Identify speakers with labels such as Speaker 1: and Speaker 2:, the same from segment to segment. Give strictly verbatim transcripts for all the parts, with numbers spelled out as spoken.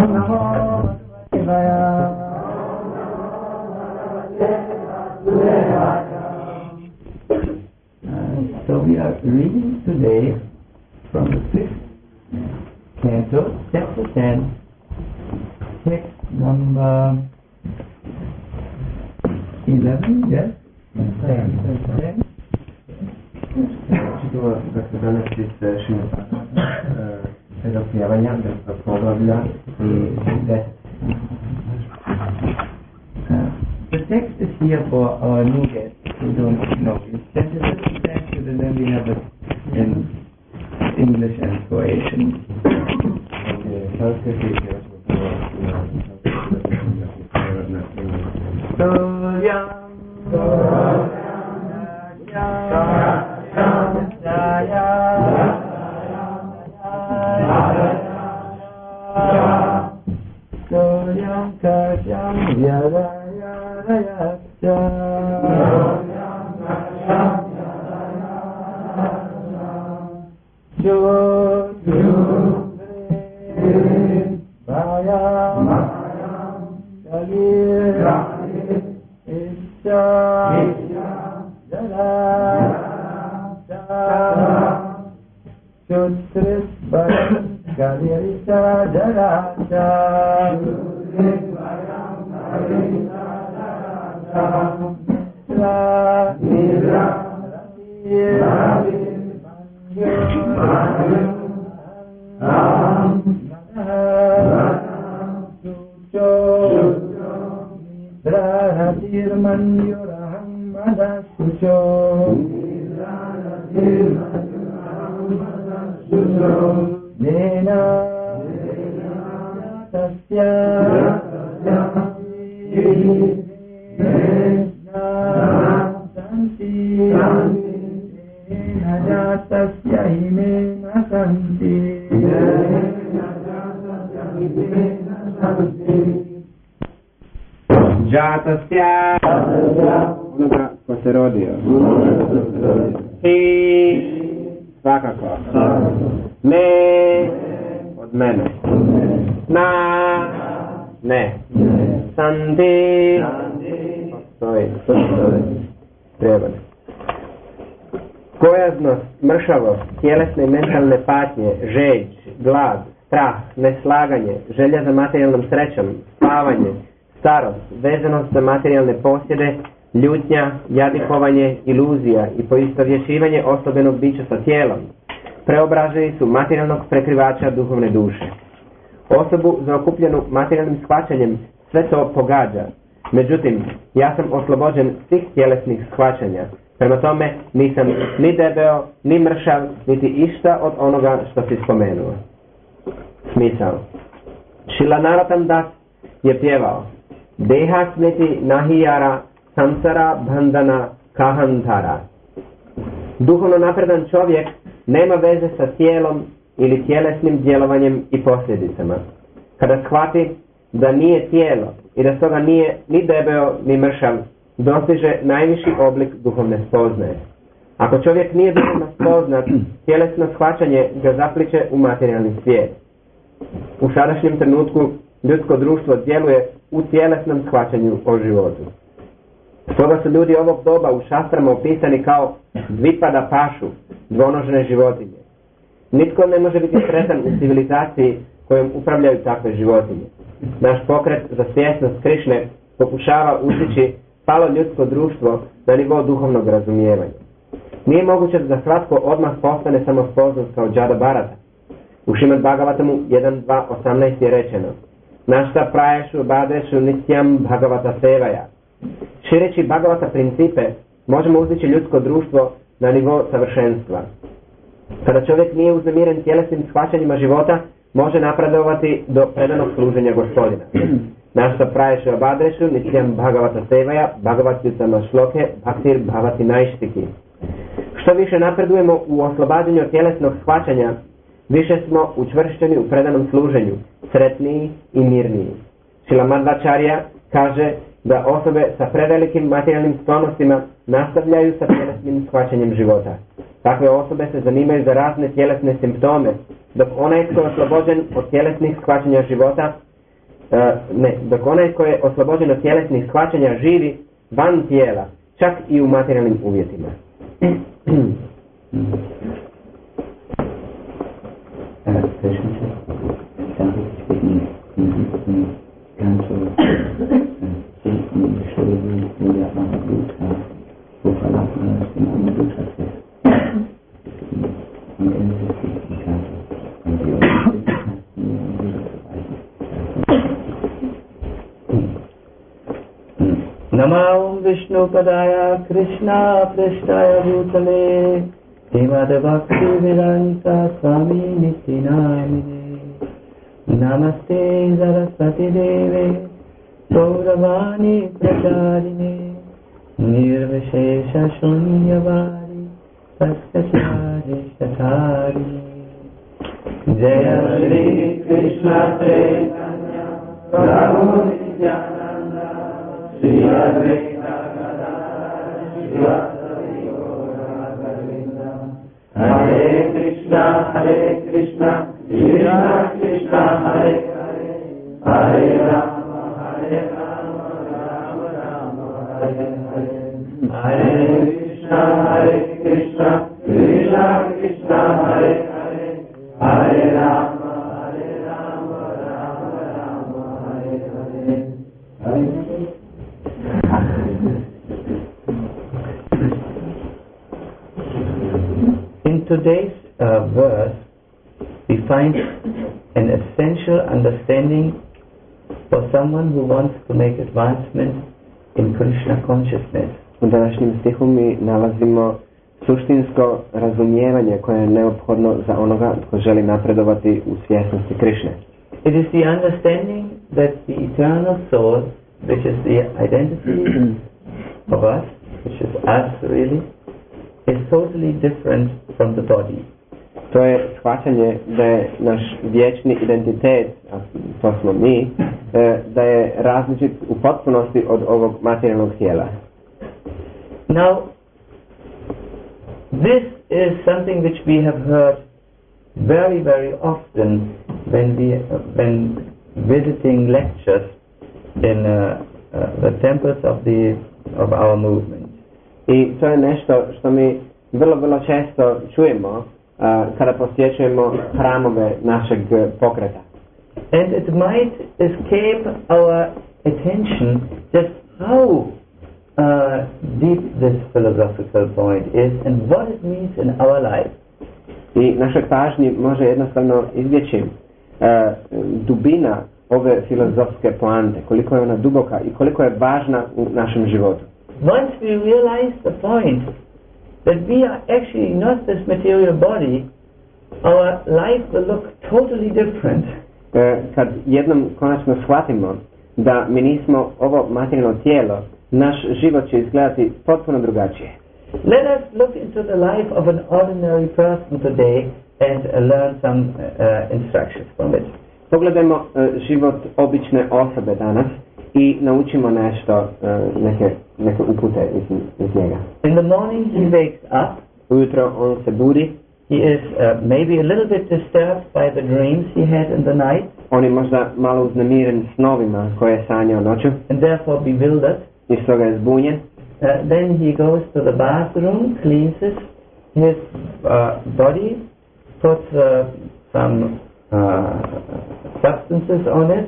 Speaker 1: So we are reading today from the fifth canto, chapter ten, text number eleven, yes? ten.
Speaker 2: Čitava dakle danas sešimo sedam pjevanja, deset poglavlja i deset.
Speaker 1: The text is here for our new guests who don't know. It's translated and then we have it in English and Croatian.
Speaker 2: Jatasya onoga ko se rodio i svakako ne od mene na ne santi postoji treba gojaznost, mršavost, tjelesne i mentalne patnje, žeđ, glad, strah, neslaganje, želja za materijalnom srećom, spavanje, starost, vezanost za materijalne posjede, ljutnja, jadikovanje, iluzija i poistovjećivanje osobenog bića sa tijelom, preobraženi su materijalnog prekrivača duhovne duše. Osobu zaokupljenu materijalnim shvaćanjem sve to pogađa. Međutim, ja sam oslobođen svih tjelesnih shvaćanja. Prema tome, nisam ni debeo, ni mršav, niti išta od onoga što si spomenuo. Smisao. Šila Narottam Das je pjevao: Deha smeti nahijara samsara bandhana kahantara. Duhovno napredan čovjek nema veze sa tijelom ili tjelesnim djelovanjem i posljedicama. Kada shvati da nije tijelo i da stoga nije ni debeo ni mršav, dostiže najviši oblik duhovne spoznaje. Ako čovjek nije duhovno spoznat, tjelesno shvaćanje ga zapliče u materijalni svijet. U sadašnjem trenutku ljudsko društvo djeluje u tjelesnom shvaćanju o životu. Stoga su ljudi ovog doba u šastrama opisani kao dvipada pašu, dvonožne životinje. Nitko ne može biti sretan u civilizaciji kojom upravljaju takve životinje. Naš pokret za svjesnost Krišne pokušava uzdići palo ljudsko društvo na nivo duhovnog razumijevanja. Nije moguće da svatko odmah postane samospoznat kao Džada Bharata. U Šrimad Bhagavatamu jedan dva osamnaest je rečeno: Našta praješu badešu nityam Bhagavata sevaja. Šireći Bhagavata principe, možemo uzdići ljudsko društvo na nivo savršenstva. Kada čovjek nije uznemiren tjelesnim shvaćanjima života, može napredovati do predanog služenja Gospodina. Našta praješu badešu nityam Bhagavata sevaja, Bhagavat Yutama Shloke, Bhaktir Bhavati Naishtiki. Što više napredujemo u oslobađanju od tjelesnog shvaćanja, više smo učvršćeni u predanom služenju, sretniji i mirniji. Šrila Madhvacharya kaže da osobe sa prevelikim materijalnim sklonostima nastavljaju sa tjelesnim shvaćanjem života. Takve osobe se zanimaju za razne tjelesne simptome, dok onaj tko je oslobođen od tjelesnih shvaćanja života ne, dok onaj koji je oslobođen od tjelesnih shvaćanja živi van tijela, čak i u materijalnim uvjetima.
Speaker 1: Namo Vishnu Padaya Krishna Prasthaya Bhutale Srimad Bhakti Vedanta Swami Nityanamine Namaste Saraswati Deve Gauravani Pracharine Nirvishesha Shunyavadi Saskachari Shatari Jaya Shri Krishna Chaitanya Prabhu Nityananda Shri Advaita Gadadhara Shivasari Gaura Hare Krishna Hare Krishna Krishna Krishna Hare Hare Hare Rama Hare Rama Rama Rama Hare Hare Hare Krishna Hare Krishna Krishna Krishna Hare Hare Hare Rama Hare Rama Rama Rama Hare Hare Hare In today's uh, verse, we find an essential understanding for someone who wants to make advancement in Krishna consciousness.
Speaker 2: U današnjem stihu mi nalazimo suštinsko razumijevanje koje je neophodno za onoga tko želi napredovati u svjesnosti Krišne.
Speaker 1: It is the understanding that the eternal soul, which is the identity of us, which is us really, is totally different from the body.
Speaker 2: To je shvaćanje da je naš vječni identitet, a to smo mi, da je različit u potpunosti od ovog materijalnog tijela.
Speaker 1: Now, this is something which we have heard very, very often when we when visiting lectures in uh, uh, the temples of the of our movement.
Speaker 2: I to je nešto što mi vrlo, vrlo često čujemo uh, kada posjećujemo hramove našeg pokreta.
Speaker 1: And it might escape our attention just how uh, deep this philosophical point is and what it means in our life.
Speaker 2: I našoj pažnji može jednostavno izbjeći uh, dubina ove filozofske poante, koliko je ona duboka i koliko je važna u našem životu.
Speaker 1: Once we realize the point that we are actually not this material body, our life will look totally different.
Speaker 2: Uh, kad jednom konačno shvatimo da mi nismo ovo materijalno tijelo, naš život će izgledati potpuno drugačije.
Speaker 1: Let us look into the life of an ordinary person today and uh, learn some uh, instructions from it.
Speaker 2: Pogledajmo uh, život obične osobe danas i naučimo nešto, uh, neke, neke upute iz, iz njega.
Speaker 1: In the morning he wakes up.
Speaker 2: Ujutro on se budi.
Speaker 1: He is uh, maybe a little bit disturbed by the dreams he had in the night.
Speaker 2: On je možda malo uznemiren snovima koje je sanjao noću.
Speaker 1: And therefore bewildered.
Speaker 2: I stoga je zbunjen.
Speaker 1: Uh, then he goes to the bathroom, cleans his, his uh, body, puts uh, some uh, substances on it,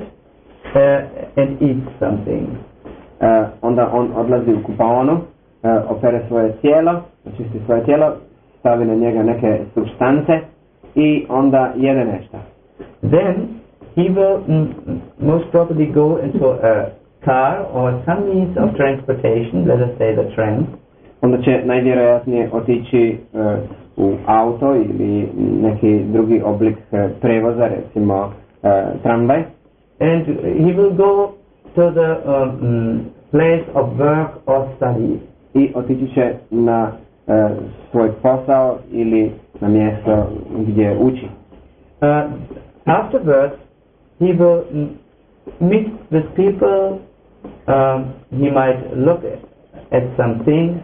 Speaker 1: uh, and eats something.
Speaker 2: Uh, onda on odlazi u kupaonu, uh, opere svoje tijelo, očisti svoje tijelo, stavi na njega neke supstance i onda jede nešto.
Speaker 1: Then he will mm, most probably go into a car or some means of transportation, let us say the tram.
Speaker 2: Onda će najvjerojatnije otići uh, u auto ili neki drugi oblik uh, prevoza, recimo uh, tramvaj.
Speaker 1: And he will go to the um, place of work or study.
Speaker 2: I otići će na uh, svoj posao ili na mjesto gdje uči.
Speaker 1: Uh, afterwards, he will mm, meet with people. Um, he might look at, at some things.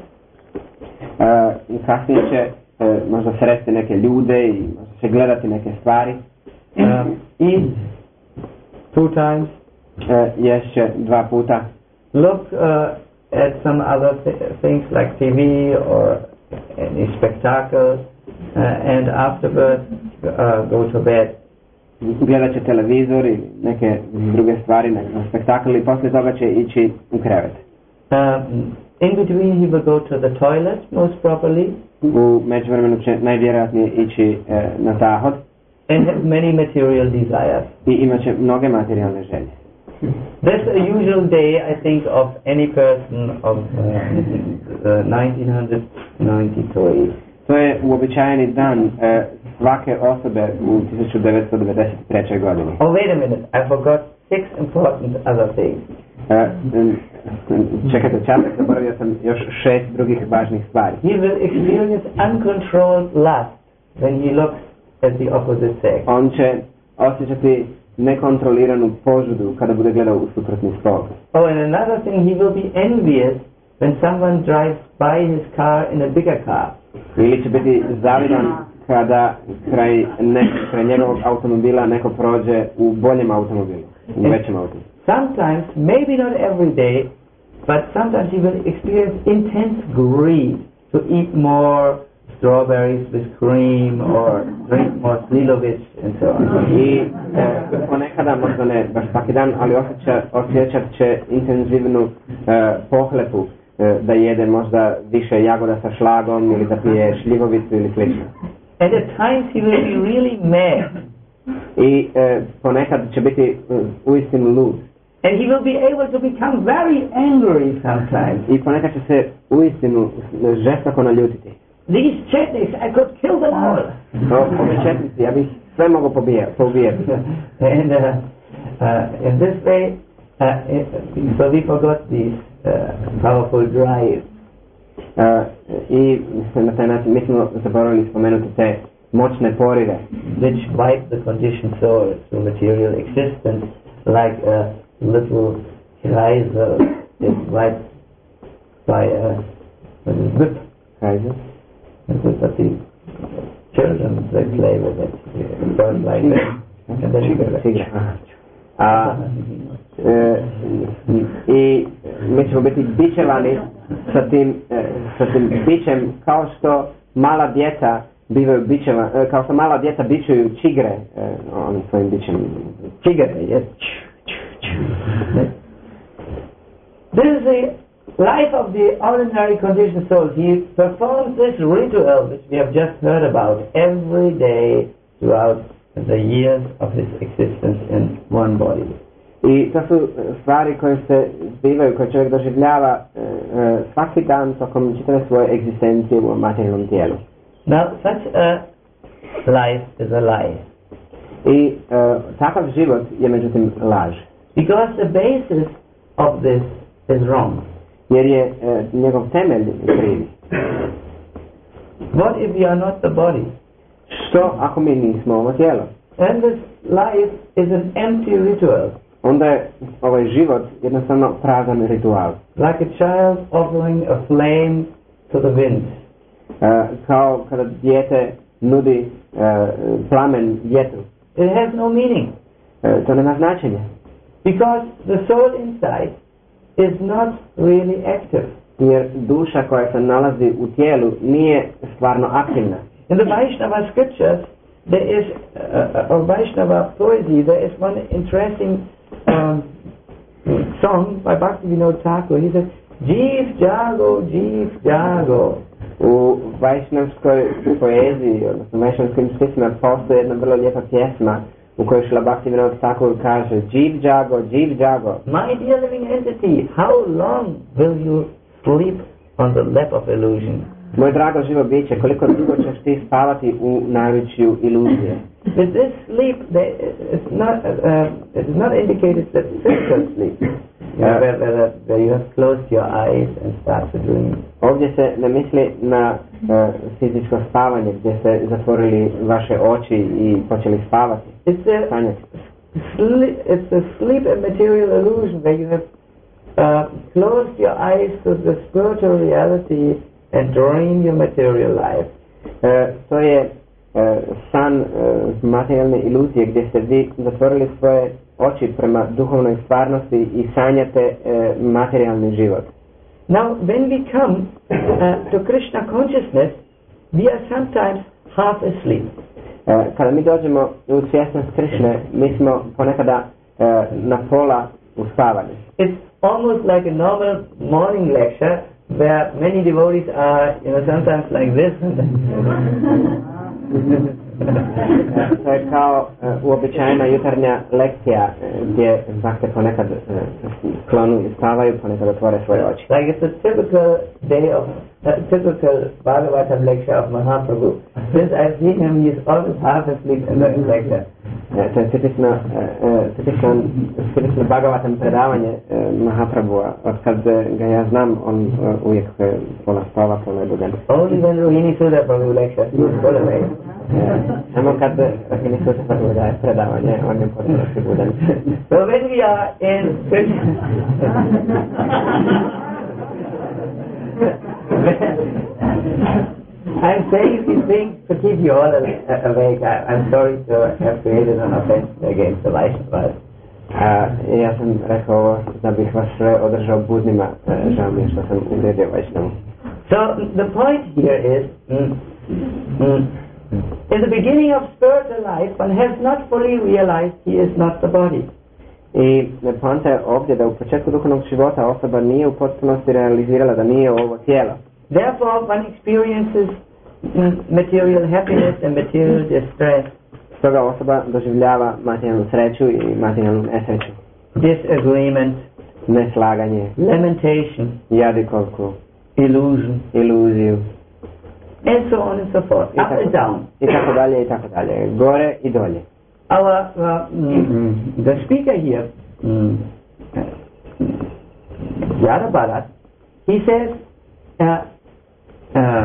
Speaker 2: Uh, kasnije će uh, možda sresti neke ljude i možda će gledati neke stvari.
Speaker 1: Um, eat two times
Speaker 2: uh, ješće dva puta.
Speaker 1: Look uh, at some other th- things like T V or any spectacle, uh, and afterwards uh, go to bed.
Speaker 2: Gledat će televizor i neke druge stvari, neke spektakle i poslije toga će ići u krevet.
Speaker 1: Um, in between he will go to the toilet most probably.
Speaker 2: U međuvremenu će najvjerojatnije ići uh, na zahod.
Speaker 1: And have many material desires.
Speaker 2: I imat će mnoge materijalne želje.
Speaker 1: That's a usual day, I think, of any person of uh, uh, nineteen ninety-three.
Speaker 2: To je uobičajeni dan uh, svake osobe u tisuću devetsto devedeset trećoj godini.
Speaker 1: Oh, wait a minute, I forgot six important other things.
Speaker 2: Uh, čekajte, časak, zaboravio sam još šest drugih važnih stvari.
Speaker 1: He will experience uncontrolled lust when he looks at the opposite sex.
Speaker 2: On će osjećati nekontroliranu požudu kada bude gledao u suprotni spol.
Speaker 1: Oh, and another thing, he will be envious when someone drives by his car in a bigger car.
Speaker 2: Ili će biti zavidan kada kraj, ne, kraj njegovog automobila neko prođe u boljem automobilu, u većem automobilu.
Speaker 1: Sometimes, maybe not every day, but sometimes he will experience intense greed to eat more strawberries with cream or drink more Slilovic and so on.
Speaker 2: I e, ponekada, možda ne baš svaki dan, ali osjeća, osjećat će intenzivnu e, pohlepu e, da jede možda više jagoda sa šlagom ili da pije šljivovicu ili slično.
Speaker 1: And at times he will be really mad.
Speaker 2: I e, ponekad će biti uh, uistinu lud.
Speaker 1: And he will be able to become very angry sometimes.
Speaker 2: I ponekad će se uistinu žestoko naljutiti.
Speaker 1: These Chetniks, I could kill them all.
Speaker 2: O, ove četnici, ja bih sve mogu poubijati.
Speaker 1: And uh, uh, in this way, uh, it, so we forgot these uh, powerful drives.
Speaker 2: Uh, I na taj način mi smo zaboravili spomenuti te moćne porive.
Speaker 1: Which wipe the conditioned soul through material existence like a little Kreisel is wiped by a, a whip.
Speaker 2: Kreisel?
Speaker 1: But the children, they play with it. It goes like that. And then you go like
Speaker 2: A, e, I mi ćemo biti bičevani sa tim, e, sa tim bičem kao što mala djeca bivaju bičeva, e, kao što mala djeca bičuju čigre, e, onim svojim bičem.
Speaker 1: Čigre, yes. This is the life of the ordinary conditioned soul. He performs this ritual which we have just heard about every day throughout the years of his existence in one body.
Speaker 2: I to su stvari koje se zbivaju, koje čovjek doživljava e, e, svaki dan tokom čitave svoje egzistencije u materijalnom tijelu.
Speaker 1: Now, such a life is a lie.
Speaker 2: I e, takav život je međutim laž.
Speaker 1: Because the basis of this is wrong.
Speaker 2: Jer je e, njegov temelj krivi.
Speaker 1: What if we are not the body?
Speaker 2: Što ako mi nismo ovo tijelo?
Speaker 1: And this life is an empty ritual.
Speaker 2: Onda je ovaj život jednostavno prazan ritual.
Speaker 1: Like a child offering a flame to the wind.
Speaker 2: Uh, kao kada dijete nudi uh, plamen vjetru.
Speaker 1: It has no meaning.
Speaker 2: Uh, to nema značenja.
Speaker 1: Because the soul inside is not really active.
Speaker 2: Jer duša koja se nalazi u tijelu nije stvarno aktivna.
Speaker 1: In the Vaishnava scriptures, there is uh, a Vaishnava poesy. There is one interesting um, song by Bhaktivinoda Thakur. He says, "Jeev jago, jeev jago."
Speaker 2: U vajšnavskoj poeziji, odnosno vajšnavskim spisima, postoji jedna vrlo lijepa pjesma u kojoj Šrila Bhaktivinoda Thakur kaže: "Jeev jago, jeev jago."
Speaker 1: My dear living entity, how long will you sleep on the lap of illusion?
Speaker 2: Moj drago živo biće, koliko dugo ćeš ti spavati u naručju iluzije?
Speaker 1: With this sleep, there, it's not, uh, it is not indicated that physical sleep, you know, where, where, where you have closed your eyes and start to dream.
Speaker 2: Ovdje se ne misli na uh, fizičko spavanje gdje ste zatvorili vaše oči i počeli spavati.
Speaker 1: It's a, sleep, it's a sleep and material illusion where you have uh, closed your eyes to the spiritual reality and dream your material life.
Speaker 2: Uh, to je uh, san uh, materijalne iluzije gdje ste vi zatvorili svoje oči prema duhovnoj stvarnosti i sanjate e, materijalni život.
Speaker 1: Now, when we come uh, to Krishna consciousness, we are sometimes half asleep.
Speaker 2: E, kada mi dođemo u svjesnost Krišne, mi smo ponekada e, na pola uspavani.
Speaker 1: It's almost like a normal morning lecture where many devotees are, you know, sometimes like this.
Speaker 2: To je kao uh, uobičajena jutarnja lekcija uh, gdje bakte ponekad uh, klonu i spavaju, ponekad otvore svoje oči.
Speaker 1: Like it's a typical day of, a typical Bhagavatam lecture of Mahaprabhu. Since I've seen him, he's always half asleep in the lecture.
Speaker 2: Uh, to je tipično, uh, uh, tipično, tipično Bhagavatam predavanje uh, Mahaprabhua. Od kad uh, ga ja znam, on uh, uvijek uh, pola spava, pola je budan.
Speaker 1: Only when Rohini Sudha Prabhu lecture, he was full awake.
Speaker 2: Samo kad Rohini Sudha Prabhu daje predavanje, on je potpuno budan.
Speaker 1: So when we are in Krishna, I'm saying these things to keep you all awake. I, I'm sorry to have created an offense against the Vaishnavas.
Speaker 2: Uh, ja sam rekao ovo da bih vas sve održao budnima, uh, žao mi je što sam uvrijedio Vaishnavu.
Speaker 1: So the point here is, mm, mm, in the beginning of spiritual life, one has not fully realized he is not the body.
Speaker 2: I poanta je ovdje da u početku duhovnog života osoba nije u potpunosti realizirala da nije ovo tijelo.
Speaker 1: Therefore, one experiences mm, material happiness and material distress.
Speaker 2: Stoga osoba doživljava materijalnu sreću i materijalnu nesreću.
Speaker 1: Disagreement,
Speaker 2: neslaganje,
Speaker 1: lamentation,
Speaker 2: jadikovku,
Speaker 1: illusion,
Speaker 2: iluziju,
Speaker 1: and so on and so forth, up and down.
Speaker 2: I tako dalje, i tako dalje, gore i dolje.
Speaker 1: Our, uh, mm, the speaker here, mm, Yada Bharat, he says, uh, uh,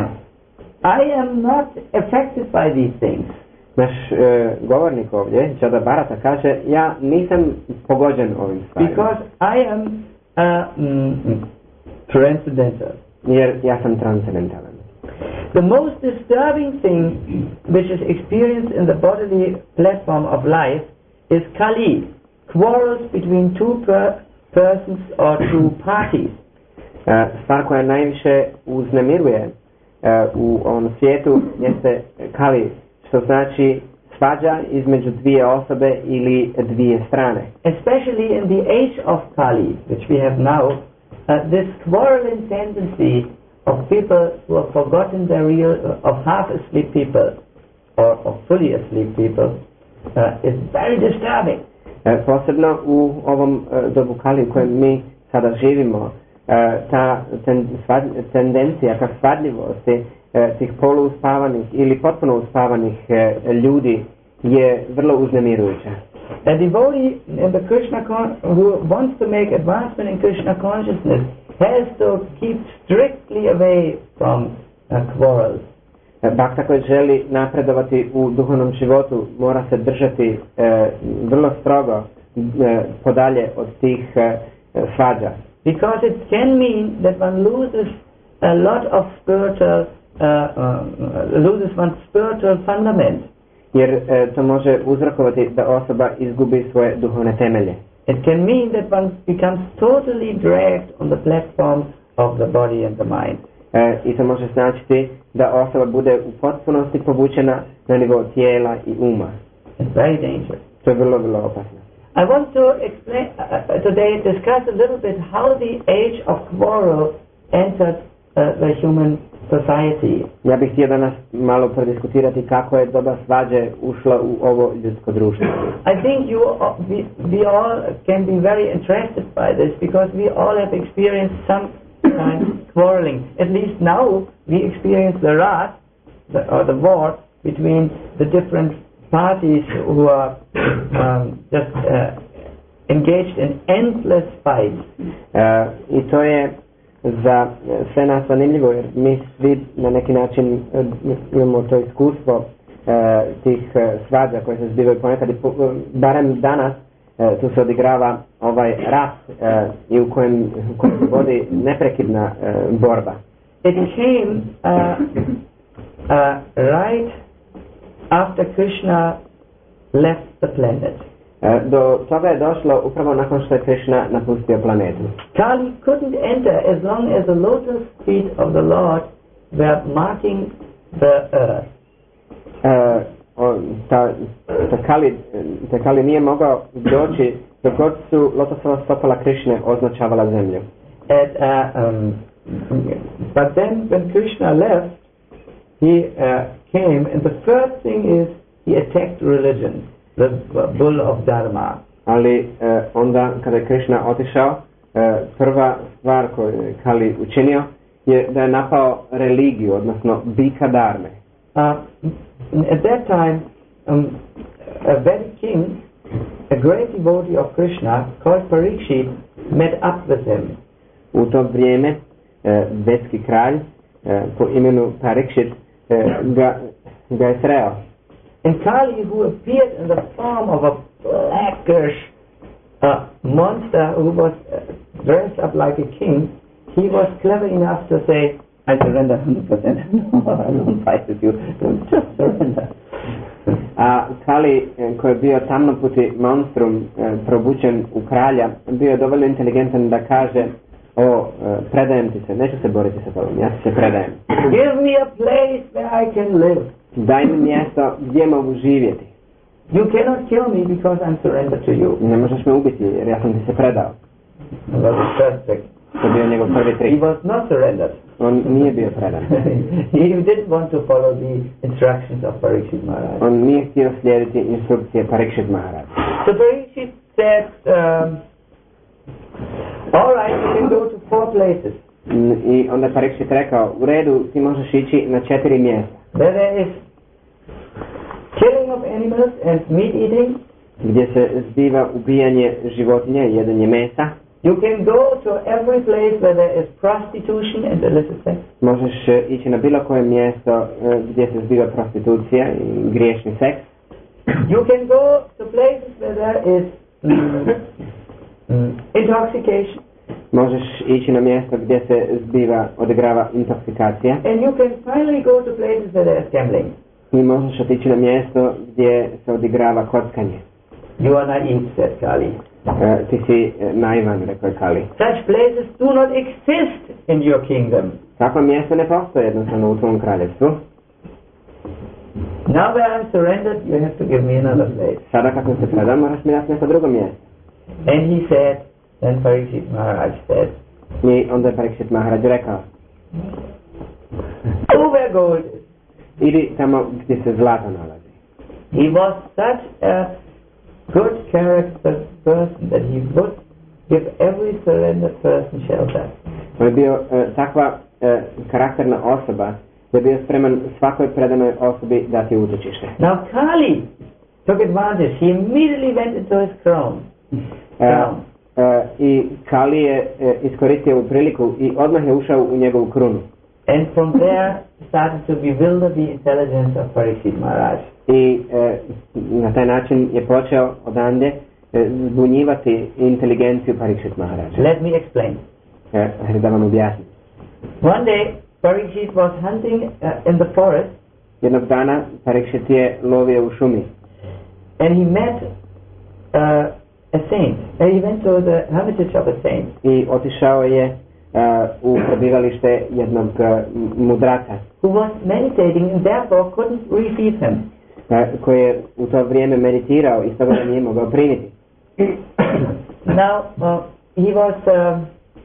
Speaker 1: I am not affected by these things.
Speaker 2: Naš e, govornik ovdje, Yada Bharata, kaže, ja nisam pogođen ovim stvarima.
Speaker 1: Because I am uh, mm, transcendental.
Speaker 2: Jer ja sam transcendentalan.
Speaker 1: The most disturbing thing which is experienced in the bodily platform of life is Kali, quarrels between two per persons or two parties.
Speaker 2: Uh, stvar koja najviše uznemiruje uh, u ovom svijetu jeste Kali, što znači svađa između dvije osobe ili dvije strane.
Speaker 1: Especially in the age of Kali, which we have now, uh, this quarreling tendency of people who have forgotten their real, uh, of half asleep people or of fully asleep people uh, is very disturbing.
Speaker 2: Uh, posebno u ovom uh, dobu Kali u kojem mi sada živimo, uh, ta ten, svad, tendencija ka svadljivosti uh, tih poluuspavanih ili potpuno uspavanih uh, ljudi je vrlo uznemirujuća.
Speaker 1: A devotee in the Krishna con- who wants to make advancement in Krishna consciousness has to keep strictly away from uh, quarrels.
Speaker 2: Bhakta koji želi napredovati u duhovnom životu mora se držati e, vrlo strogo e, podalje od tih e, svađa.
Speaker 1: Because it can mean that one loses a lot of spiritual, uh, uh, loses one's spiritual fundament.
Speaker 2: Jer e, to može uzrokovati da osoba izgubi svoje duhovne temelje.
Speaker 1: It can mean that one becomes totally dragged on the platform of the body and the mind.
Speaker 2: E, I to može značiti da osoba bude u potpunosti povučena na nivo tijela i uma.
Speaker 1: It's very dangerous.
Speaker 2: To je vrlo, vrlo opasno.
Speaker 1: I want to explain uh, today, discuss a little bit how the age of quarrel entered uh, the human society.
Speaker 2: Ja bih htio danas malo prodiskutirati kako je doba svađe ušla u ovo ljudsko društvo.
Speaker 1: I think you, uh, we, we all can be very interested by this because we all have experienced some kind of quarreling. At least now we experience the wrath the, or the war between the different parties who are um, just uh, engaged in endless fights.
Speaker 2: Uh, I to je za sve nas zanimljivo jer mi svi na neki način uh, imamo to iskustvo uh, tih uh, svađa koje se zbivaju ponekad i po, uh, barem danas uh, tu se odigrava ovaj rat uh, i u kojem, u kojem se vodi neprekidna uh, borba.
Speaker 1: It came uh, uh, right after Krishna left the planet.
Speaker 2: Uh, Do toga je došlo upravo nakon što je Krishna napustio planetu.
Speaker 1: Kali couldn't enter as long as the lotus feet of the Lord were marking the earth.
Speaker 2: Uh, on, ta, ta, Kali, ta Kali nije mogao doći dok god su lotosova stopala Krishne označavala zemlju.
Speaker 1: And, uh, um, but then when Krishna left, he uh, came, and the first thing is he attacked religion, the bull of Dharma.
Speaker 2: Ali uh, onda kada je Krishna otišao, uh, prva stvar koju je Kali učinio je da je napao religiju, odnosno bika Dharme.
Speaker 1: Uh, at that time, um, a very king, a great devotee of Krishna called Parikshit, met up with him.
Speaker 2: U to vrijeme uh, vetski kralj uh, po imenu Parikshit uh, ga, ga je sreo.
Speaker 1: And Kali, who appeared in the form of a blackish uh, monster who was uh, dressed up like a king, he was clever enough to say, I surrender one hundred percent. No, I don't fight with you. Just surrender.
Speaker 2: A Kali, koji je bio tamnoputi monstrum probučen u kralja, bio je dovoljno inteligentan da kaže, o, predajem ti se, neću se boriti sa tobom, ja ti se predajem.
Speaker 1: Give me a place where I can live.
Speaker 2: Daj mi mjesto gdje mogu živjeti.
Speaker 1: You cannot kill me because I'm surrendered to you.
Speaker 2: Ne možeš me ubiti jer ja sam ti se predao.
Speaker 1: That was the first trick.
Speaker 2: To je bio njegov prvi trik.
Speaker 1: He was not surrendered.
Speaker 2: On nije bio predan.
Speaker 1: He didn't want to follow the instructions of Parikshit Maharaj.
Speaker 2: On nije htio slijediti instrukcije Parikshit Maharaj.
Speaker 1: So Parikshit said, um, all right, you can go to four places.
Speaker 2: I onda Parikshit rekao, u redu, ti možeš ići na četiri mjesta.
Speaker 1: There is killing of animals and meat eating.
Speaker 2: Gdje se zbiva ubijanje životinja i jedanje mesa.
Speaker 1: You can go to every place where there is prostitution and illicit sex.
Speaker 2: Možeš ići na bilo koje mjesto gdje se zbiva prostitucija i griješni seks.
Speaker 1: You can go to places where there is mm, mm, intoxication.
Speaker 2: Možeš ići na mjesto gdje se zbiva, odigrava intoksikacija.
Speaker 1: And you can finally go to places where there is gambling.
Speaker 2: I možeš otići na mjesto gdje se odigrava kockanje.
Speaker 1: You are naive, said Kali.
Speaker 2: Uh, ti si uh, naivan, rekao je Kali.
Speaker 1: Such places do not exist in your kingdom.
Speaker 2: Takva mjesto ne postoje jednostavno u tvom kraljevstvu.
Speaker 1: Now that I'm surrendered, you have to give me another place.
Speaker 2: Sada kad sam se predao, moraš mi dati neko drugo mjesto.
Speaker 1: And he said, then Parikshit Maharaj said,
Speaker 2: I onda je Parikshit Maharaj rekao,
Speaker 1: go where gold is.
Speaker 2: idi tamo gdje se zlato nalazi.
Speaker 1: He was such a good character person that he would give every surrendered person shelter.
Speaker 2: On je bio uh, takva uh, karakterna osoba da je bio spreman svakoj predanoj osobi dati utočište.
Speaker 1: Now Kali took advantage. He immediately went into his crown.
Speaker 2: Uh, uh, I Kali je uh, iskoristio ovu priliku i odmah je ušao u njegovu krunu.
Speaker 1: And from there started to bewilder the intelligence of Parikshit Maharaj.
Speaker 2: I uh, na taj način je počeo odande uh, zbunjivati inteligenciju Parikshit Maharaja.
Speaker 1: Let me explain.
Speaker 2: Uh, da vam objasnim.
Speaker 1: One day Parikshit was hunting uh, in the forest.
Speaker 2: Jednog dana Parikshit je lovio u šumi.
Speaker 1: And he met uh, a saint. And he went to the hermitage of a saint.
Speaker 2: I otišao je Uh, u prebivalište jednog uh, mudraca
Speaker 1: who was meditating and therefore couldn't receive him.
Speaker 2: Uh, koji je u to vrijeme meditirao i stoga nije mogao primiti.
Speaker 1: Now uh, he was uh,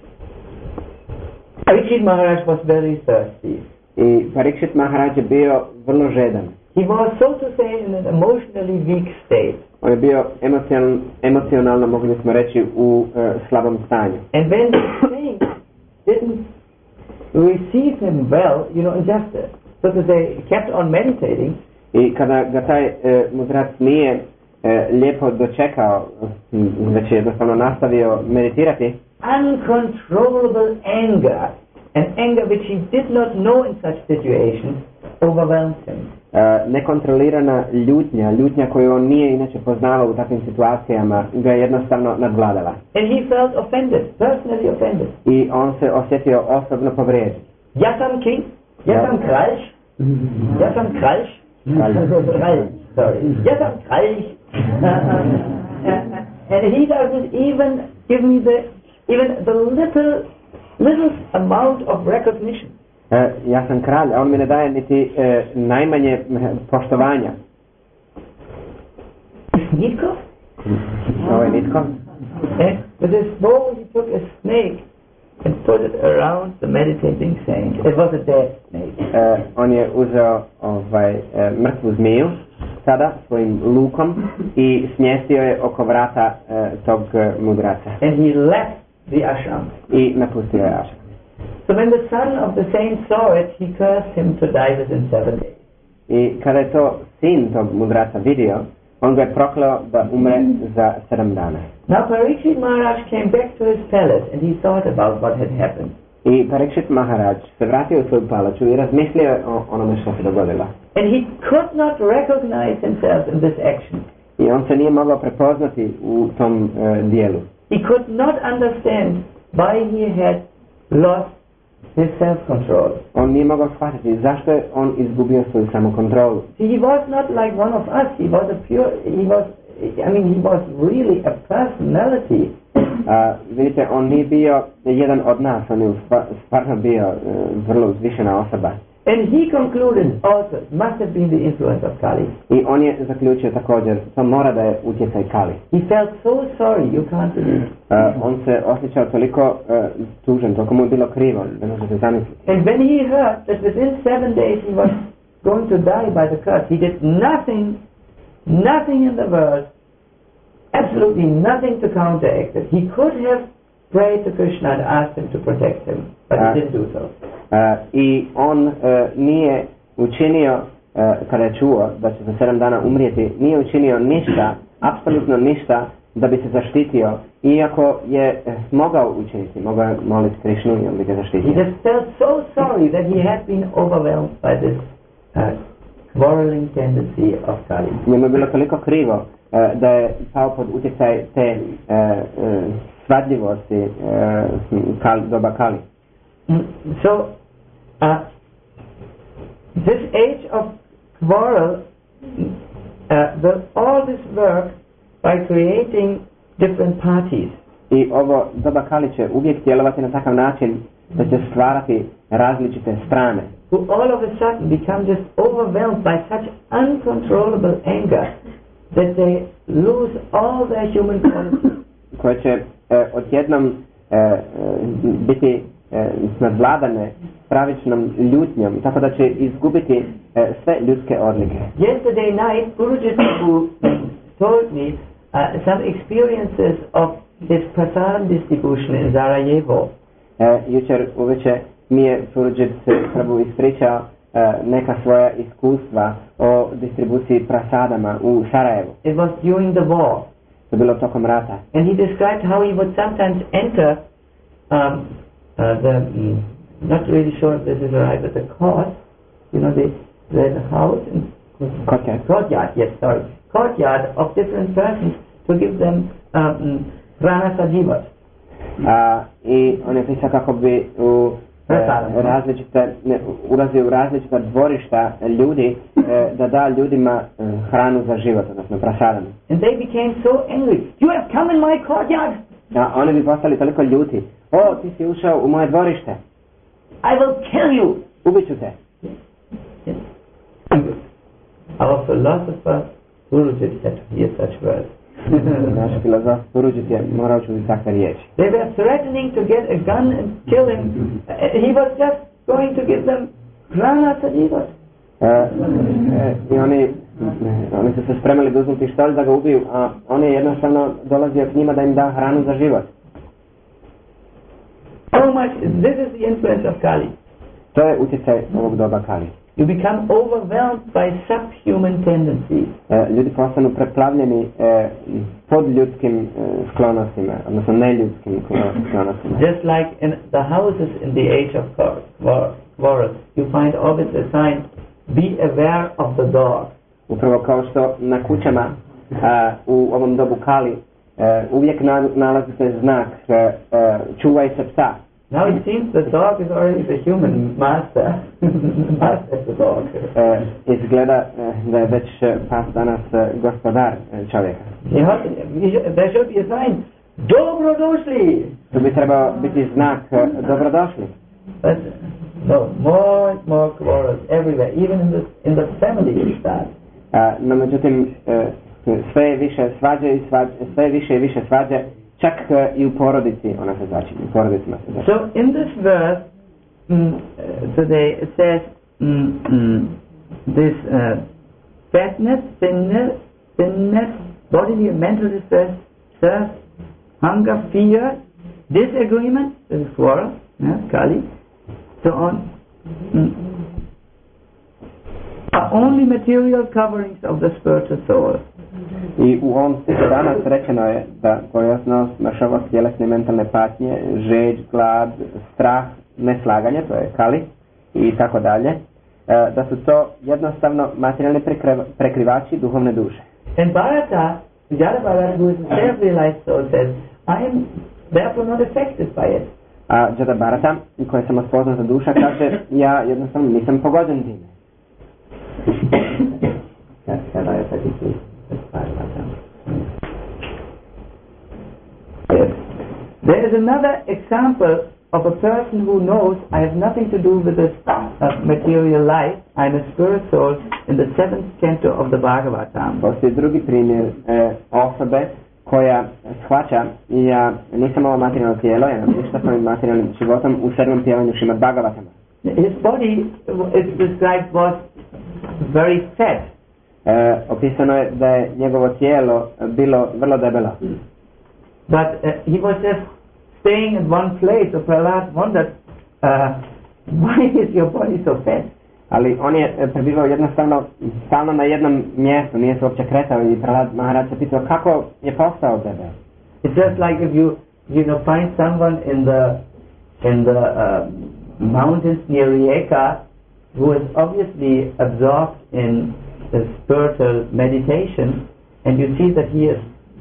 Speaker 1: Parikshit Maharaj was very thirsty.
Speaker 2: I Parikshit Maharaj je bio vrlo žedan.
Speaker 1: He was, so to say, in an emotionally weak state.
Speaker 2: On je bio emocion, emocionalno, mogli smo reći, u uh, slabom stanju.
Speaker 1: And when the saint didn't receive him well, you know, just uh, so to say, kept on meditating.
Speaker 2: I kada ga taj uh, mudrac nije uh, lijepo dočekao, znači jednostavno nastavio meditirati,
Speaker 1: uncontrollable anger, an anger which he did not know in such situations, overwhelmed him.
Speaker 2: Uh, nekontrolirana ljutnja, ljutnja koju on nije inače poznavao u takvim situacijama, ga je jednostavno nadvladala.
Speaker 1: And he felt offended, personally offended.
Speaker 2: I on se osjetio osobno povrijeđen.
Speaker 1: Ja sam king, ja sam kralj, ja sam kralj, kralj, sorry, ja sam kralj. uh, and he doesn't even give me the even the little little amount of recognition.
Speaker 2: Uh, ja sam kralj, a on mi ne daje niti uh, najmanje poštovanja.
Speaker 1: Nitko?
Speaker 2: Ovo je nitko.
Speaker 1: And with his bow he took a snake and put it around the meditating saint. It was a dead snake.
Speaker 2: Uh, on je uzeo ovaj, uh, mrtvu zmiju sada svojim lukom i smjestio je oko vrata uh, tog uh, mudraca.
Speaker 1: And he left the ashram.
Speaker 2: I napustio je ashram.
Speaker 1: So when the son of the saint saw it, he cursed him to die within seven days.
Speaker 2: I kada je to sin tog mudraca vidio, on ga je prokleo da umre za sedam dana.
Speaker 1: Now Parikshit Maharaj came back to his palace and he thought about what had happened.
Speaker 2: I Parikshit Maharaj se vratio u svoju palaču i razmislio o onome što se dogodilo.
Speaker 1: And he could not recognize himself in this action.
Speaker 2: I on se nije mogao prepoznati u tom uh, dijelu.
Speaker 1: He could not understand why he had lost his self-control.
Speaker 2: On nije mogao shvatiti zašto je on izgubio svoju samokontrolu.
Speaker 1: See, he was not like one of us. He was a pure, he was, I mean, he was really a personality.
Speaker 2: Uh, vidite, on nije bio jedan od nas, on je stvarno bio uh, vrlo uzvišena osoba.
Speaker 1: And he concluded also, must have been the influence of Kali.
Speaker 2: I on je zaključio također, to mora da je utjecaj Kali.
Speaker 1: He felt so sorry, you can't believe.
Speaker 2: Uh, on se osjećao toliko uh, tužen, toliko mu je bilo krivo, da možete zamisliti.
Speaker 1: And when he heard that within seven days he was going to die by the curse, he did nothing, nothing in the world, absolutely nothing to counteract it. He could have prayed to Krishna and asked him to protect him, but uh, he didn't do so.
Speaker 2: Uh, I on uh, nije učinio, uh, kada je čuo da će za sedam dana umrijeti, nije učinio ništa, apsolutno ništa da bi se zaštitio, iako je uh, mogao učiniti, mogao je moliti Krishnu i on bi ga zaštitio.
Speaker 1: He just felt so sorry that he had been overwhelmed by this uh, quarreling tendency of Kali.
Speaker 2: Njemu je bilo toliko krivo uh, da je pao pod utjecaj te uh, uh, svadljivosti uh, kal, doba Kali.
Speaker 1: Mm, so, uh, this age of quarrel uh, will all this work by creating different parties.
Speaker 2: I ovo doba Kali će uvijek djelovati na takav način da će stvarati različite strane.
Speaker 1: Who all of a sudden become just overwhelmed by such uncontrollable anger that they lose all their human qualities.
Speaker 2: Koje će uh, odjednom uh, uh, biti uh, nadvladane pravičnom ljutnjom, tako da će izgubiti uh, sve ljudske odlike.
Speaker 1: Yesterday night, Guruji Prabhu told me uh, some experiences of his prasadam distribution in Sarajevo.
Speaker 2: Uh, jučer uveče mi je Guruji Prabhu ispričao uh, neka svoja iskustva o distribuciji prasadama u Sarajevu.
Speaker 1: It was during the war.
Speaker 2: To bilo tokom rata.
Speaker 1: And he described how he would sometimes enter um, uh, the, mm, not really sure if this is right, but the court, you know, the, the house, and
Speaker 2: courtyard.
Speaker 1: courtyard, yes, sorry, courtyard of different persons to give them um, prana sajivat.
Speaker 2: Uh, I on je pisao kako bi u e, različite, ne, ulazi u različita dvorišta ljudi e, da da ljudima e, hranu za život, odnosno prasadam.
Speaker 1: And they became so angry. You have come in my courtyard.
Speaker 2: A oni bi postali toliko ljuti. O, ti si ušao u moje dvorište.
Speaker 1: I will kill you.
Speaker 2: Ubiću te.
Speaker 1: Yes. Our philosopher Guruji had to hear such words.
Speaker 2: Naš filozof Guruji je morao čuti takve riječi.
Speaker 1: They were threatening to get a gun and kill him. Uh, he was just going to give them prana sajivat.
Speaker 2: Uh, uh, I oni, uh, oni su se spremali da uzmu pištolj da ga ubiju, a on je jednostavno dolazio k njima da im da hranu za život.
Speaker 1: So much, this is the influence of Kali.
Speaker 2: To je utjecaj ovog doba Kali.
Speaker 1: You become overwhelmed by subhuman tendencies.
Speaker 2: Uh, ljudi postanu preplavljeni uh, podljudskim uh, sklonostima, odnosno neljudskim sklonostima.
Speaker 1: Just like in the houses in the age of quarrel, you find always a sign, be aware of the dog.
Speaker 2: Upravo kao što na kućama uh, u ovom dobu Kali uh, uvijek na, nalazite znak uh, uh, čuvaj se psa.
Speaker 1: Now it seems the dog is already the human master. The master is the dog.
Speaker 2: E, izgleda e, da je već pas danas e, gospodar e, čovjeka.
Speaker 1: There should be a sign. Dobrodošli!
Speaker 2: To bi trebao biti znak e, dobrodošli.
Speaker 1: But no, more and more quarrels everywhere, even in the in the family it starts.
Speaker 2: Uh, no međutim uh, sve više svađe i svađe, sve više i više svađe, čak uh, i u porodici ona se začinje, u porodicima se začinje.
Speaker 1: So in this verse mm, today it says mm, mm, this uh, fatness, thinness, thinness, bodily and mental distress, thirst, hunger, fear, disagreement, this is quarrel, yeah, Kali, so on. Mm. Are only material coverings of the spiritual soul.
Speaker 2: I u ovom stihu danas rečeno je da gojaznost, mršavost, tjelesne i mentalne patnje, žeđ, glad, strah, neslaganje, to je Kali, i tako dalje, da su to jednostavno materijalni prekrivači duhovne duše.
Speaker 1: And Bharata, Jada Bharata, who is a self-realized soul, says, I am therefore not affected by it.
Speaker 2: A Jada Bharata, koja je samospoznata duša, kaže, ja jednostavno nisam pogođen time.
Speaker 1: There is another example of a person who knows I have nothing to do with this uh, material life. I am a spirit soul in the seventh canto of the Bhagavatam.
Speaker 2: Postoji drugi primjer e, osobe koja shvaća ja nisam ovo materijalno tijelo, ja nemam ništa s ovim materijalnim životom u sedmom pjevanju Šrimad Bhagavatama.
Speaker 1: His body is described was very fat.
Speaker 2: E, opisano je da je njegovo tijelo bilo vrlo debelo.
Speaker 1: But uh, he was just staying in one place, so Prahlad wondered, uh, why is your body so fat?
Speaker 2: Ali on je prebivao jednostavno stalno na jednom mjestu, nije se uopće kretao i Prahlad Maharaj se pitao kako je postao debel.
Speaker 1: It's just like if you, you know, find someone in the, in the uh, mountains near Rijeka who is obviously absorbed in the spiritual meditation, and you see that he is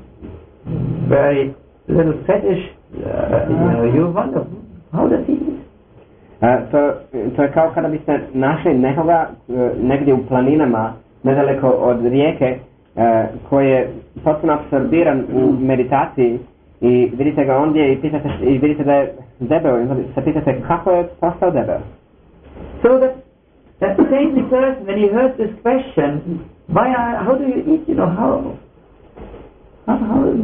Speaker 1: very little fetish, uh, you know, you wonder, how does he eat?
Speaker 2: Uh, to, to je kao kada biste našli nekoga uh, negdje u planinama, nedaleko od rijeke, uh, koji je potpuno apsorbiran u meditaciji i vidite ga ondje i, pitate, i vidite da je debel i se pitate kako je postao debel.
Speaker 1: So that that same person, when he heard this question, why are, how do you eat, you know, how, how,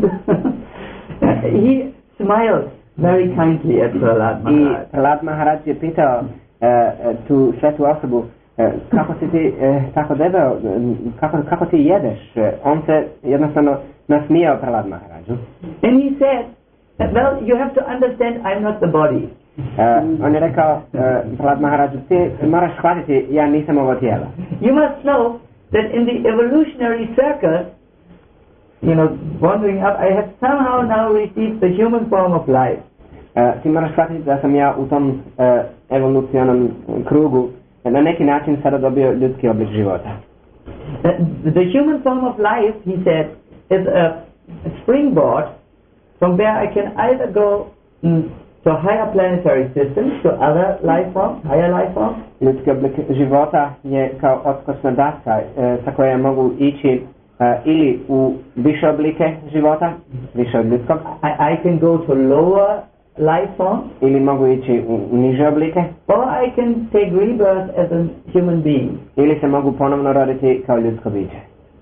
Speaker 1: how he smiled very kindly at Prahlad Maharaj.
Speaker 2: I Prahlad Maharaj je pitao uh, tu svetu osobu, uh, kako si ti uh, tako debel, kako, kako ti jedeš? Uh, on se jednostavno nasmijao Prahlad Maharaju.
Speaker 1: And he said, well, you have to understand, I'm not the body.
Speaker 2: Uh, on je rekao, uh, Prahlad Maharaju, ti moraš shvatiti, ja nisam ovo tijelo.
Speaker 1: You must know that in the evolutionary circle, you know, wandering up, I have somehow now received the human form of life.
Speaker 2: Uh, ti moraš shvatiti da sam ja u tom uh, evolucionalnom krugu na neki način sada dobio ljudski oblik života.
Speaker 1: Uh, the human form of life, he said, is a, a springboard from where I can either go mm, to higher planetary systems, to other life forms, higher life forms.
Speaker 2: Ljudski oblik života je kao odskočna daska uh, sa koje mogu ići Uh, ili u više oblike života, više od ljudskog.
Speaker 1: I, I can go to lower life forms.
Speaker 2: Ili mogu ići u, u niže oblike.
Speaker 1: Or I can take rebirth as a human being.
Speaker 2: Ili se mogu ponovno roditi kao ljudsko biće.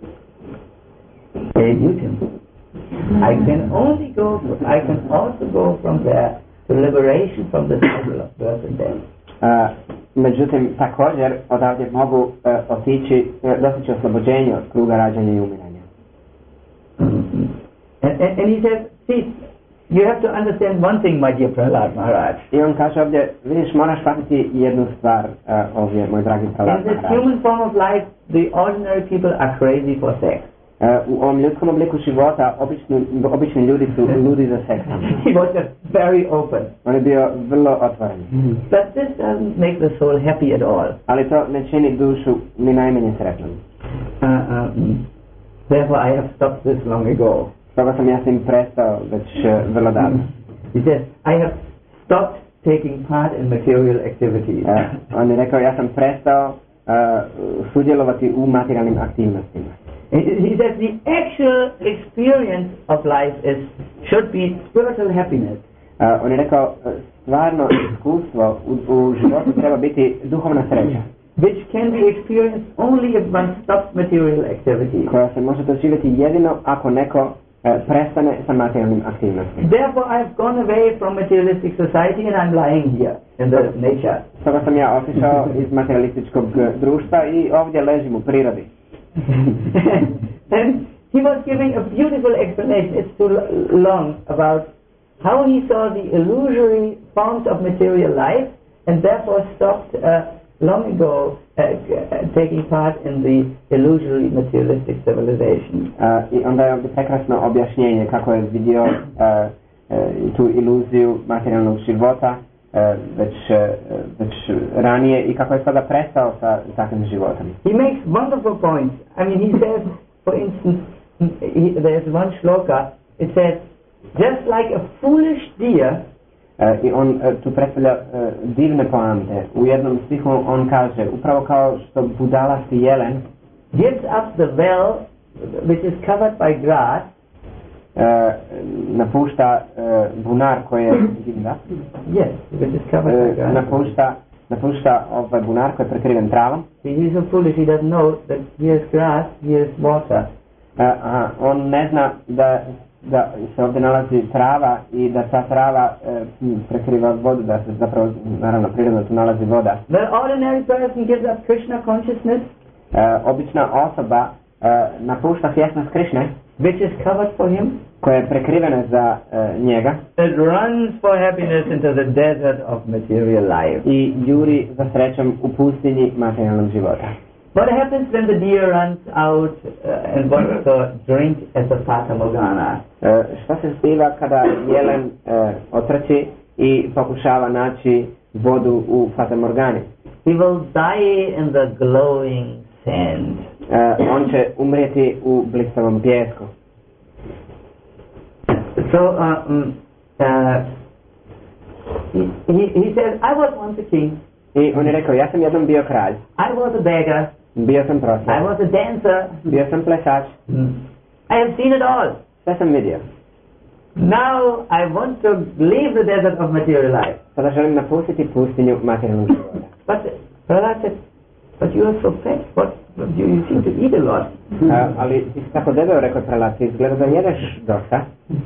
Speaker 1: And you can. I can only go, I can also go from there to liberation from the cycle of birth and death.
Speaker 2: Uh, međutim, također odavdje mogu uh, otići, uh, dostići oslobođenje od kruga rađanja i umiranja.
Speaker 1: Mm-hmm. and, and, and he says, see, you have to understand one thing, my dear Prahlad Maharaj.
Speaker 2: I on kaže ovdje, vidiš, moraš shvatiti jednu stvar, uh, ovdje, moj dragi Prahlad Maharaj.
Speaker 1: In this human form of life, the ordinary people are crazy for sex.
Speaker 2: Uh, u ovom ljudskom obliku života obični, obični ljudi su ludi za seksom.
Speaker 1: He was just very open.
Speaker 2: On je bio vrlo otvoren.
Speaker 1: Mm. But this doesn't make the soul happy at all.
Speaker 2: Ali to ne čini dušu ni najmanje sretnom.
Speaker 1: Uh, um, therefore I have stopped this long ago.
Speaker 2: Stoga sam ja s tim prestao već uh, vrlo davno.
Speaker 1: He said, I have stopped taking part in material activities.
Speaker 2: Uh, on je rekao, ja sam prestao uh, sudjelovati u materijalnim aktivnostima.
Speaker 1: He says the actual experience of life is should be spiritual happiness.
Speaker 2: Uh, on je rekao, stvarno iskustvo u, u životu treba biti duhovna sreća.
Speaker 1: Which can be experienced only if one stops material activities.
Speaker 2: Koja se može doživjeti jedino ako neko uh, prestane sa materijalnim aktivnostima.
Speaker 1: Therefore I have gone away from materialistic society and I'm lying here in the nature.
Speaker 2: Stoga sam ja otišao iz materialističkog društva i ovdje ležim u prirodi.
Speaker 1: And he was giving a beautiful explanation, it's too long, about how he saw the illusory forms of material life and therefore stopped uh, long ago uh, taking part in the illusory materialistic civilization.
Speaker 2: Uh, I onda je ovdje prekrasno objašnjenje kako je vidio uh, uh, tu iluziju materijalnog života uh, već, uh, već ranije i kako je sada prestao sa takvim životom.
Speaker 1: He makes wonderful points. I mean, he says, for instance, he, there's one shloka, it says, just like a foolish deer,
Speaker 2: Uh, I on uh, tu predstavlja uh, divne poante. U jednom stihu on kaže, upravo kao što budalasti jelen
Speaker 1: gives up the well which is covered by grass,
Speaker 2: uh, napušta uh, bunar koji je da?
Speaker 1: Yes, which is covered uh, by grass.
Speaker 2: Napušta, napušta ovaj bunar koji je prekriven travom.
Speaker 1: See, he's so foolish, he doesn't know that here is grass, here is water.
Speaker 2: Uh, aha, on ne zna da da se ovdje nalazi trava i da ta trava e, prekriva vodu, da se zapravo, naravno, prirodno tu nalazi voda.
Speaker 1: The ordinary person gives up Krishna consciousness,
Speaker 2: e, obična osoba e, napušta svjesnost Krišne,
Speaker 1: which is covered for him,
Speaker 2: koja je prekrivena za e, njega,
Speaker 1: it runs for happiness into the desert of material life.
Speaker 2: I juri za srećom u pustinji materijalnog života.
Speaker 1: What happens when the deer runs out uh, and wants to drink at the Fata Morgana?
Speaker 2: Uh, što se zbiva kada jelen uh, otrči i pokušava naći vodu u Fata Morgani?
Speaker 1: He will die in the glowing sand.
Speaker 2: Uh, on će umrijeti u blistavom pijesku.
Speaker 1: So uh, um, uh, he, he, he says, I was once a king.
Speaker 2: I on je rekao, ja sam jednom bio kralj.
Speaker 1: I was a beggar.
Speaker 2: Bio sam prostor.
Speaker 1: I was a dancer.
Speaker 2: Bio sam plesač.
Speaker 1: Mm. I have seen it all.
Speaker 2: Sve sam vidio.
Speaker 1: Now I want to leave the desert of material life.
Speaker 2: Sada želim napustiti pustinju materijalnog života.
Speaker 1: But Prahlad said, but you are so fat. What? You, you seem to eat a lot.
Speaker 2: Uh, ali ti si tako debeo, rekao je Prahlad, ti izgleda da jedeš dosta.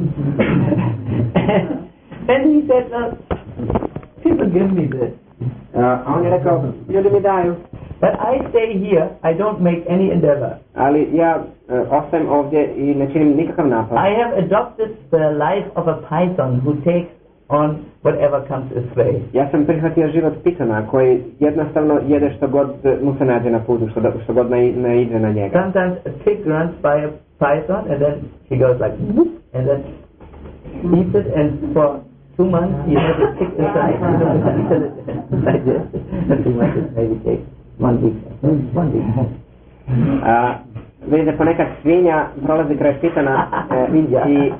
Speaker 1: And he said, uh, people give me this.
Speaker 2: Uh, a on je rekao, ljudi mi daju.
Speaker 1: But I stay here, I don't make any endeavor.
Speaker 2: Ali ja uh, ostajem ovdje i ne činim nikakav napad.
Speaker 1: I have adopted the life of a python who takes on whatever comes his way.
Speaker 2: Ja sam prihvatio život pitona koji jednostavno jede što god mu se nađe na putu, što, što god ne, ne ide na njega.
Speaker 1: Sometimes a pig runs by a python and then he goes like whoop, and then eats it, and for two months he has a pig inside. Like this. Two months maybe take one week. One week.
Speaker 2: Uh, vidite, ponekad svinja prolazi kraj pitona uh, i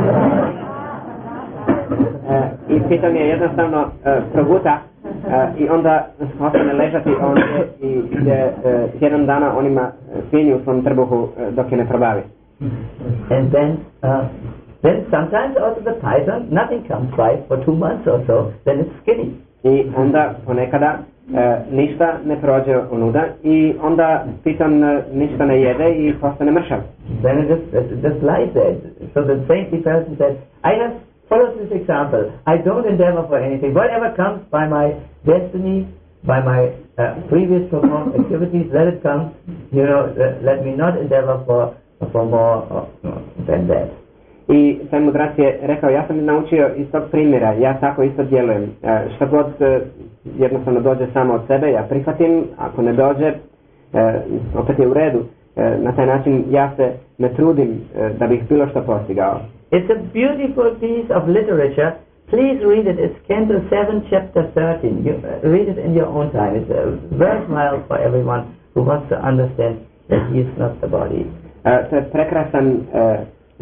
Speaker 2: Uh, i piton je jednostavno uh, proguta uh, i onda ostane ležati ondje i ide uh, tjedan dana on ima svinju u svom trbuhu uh, dok je ne probavi.
Speaker 1: And then, uh, then sometimes out of the python nothing comes by for two months or so, then it's skinny.
Speaker 2: I onda ponekada uh, ništa ne prođe unuda i onda piton uh, ništa ne jede i postane mršav.
Speaker 1: Then it just, it just lies there. So the saintly person said, I have follow this example. I don't endeavor for anything. Whatever comes by my destiny, by my uh, previous performed activities, let it come. You know, uh, let me not endeavor for for more uh, than that.
Speaker 2: I taj mudrac je rekao, ja sam naučio iz tog primjera, ja tako isto djelujem. Uh, što god uh, jednostavno dođe samo od sebe, ja prihvatim. Ako ne dođe, uh, opet je u redu. Uh, na taj način ja se ne trudim uh, da bih bilo što postigao.
Speaker 1: It's a beautiful piece of literature. Please read it. It's Canto seven, Chapter thirteen. You, uh, read it in your own time. It's uh, worthwhile for everyone who wants to understand that he is not the body.
Speaker 2: Uh, to je prekrasan uh,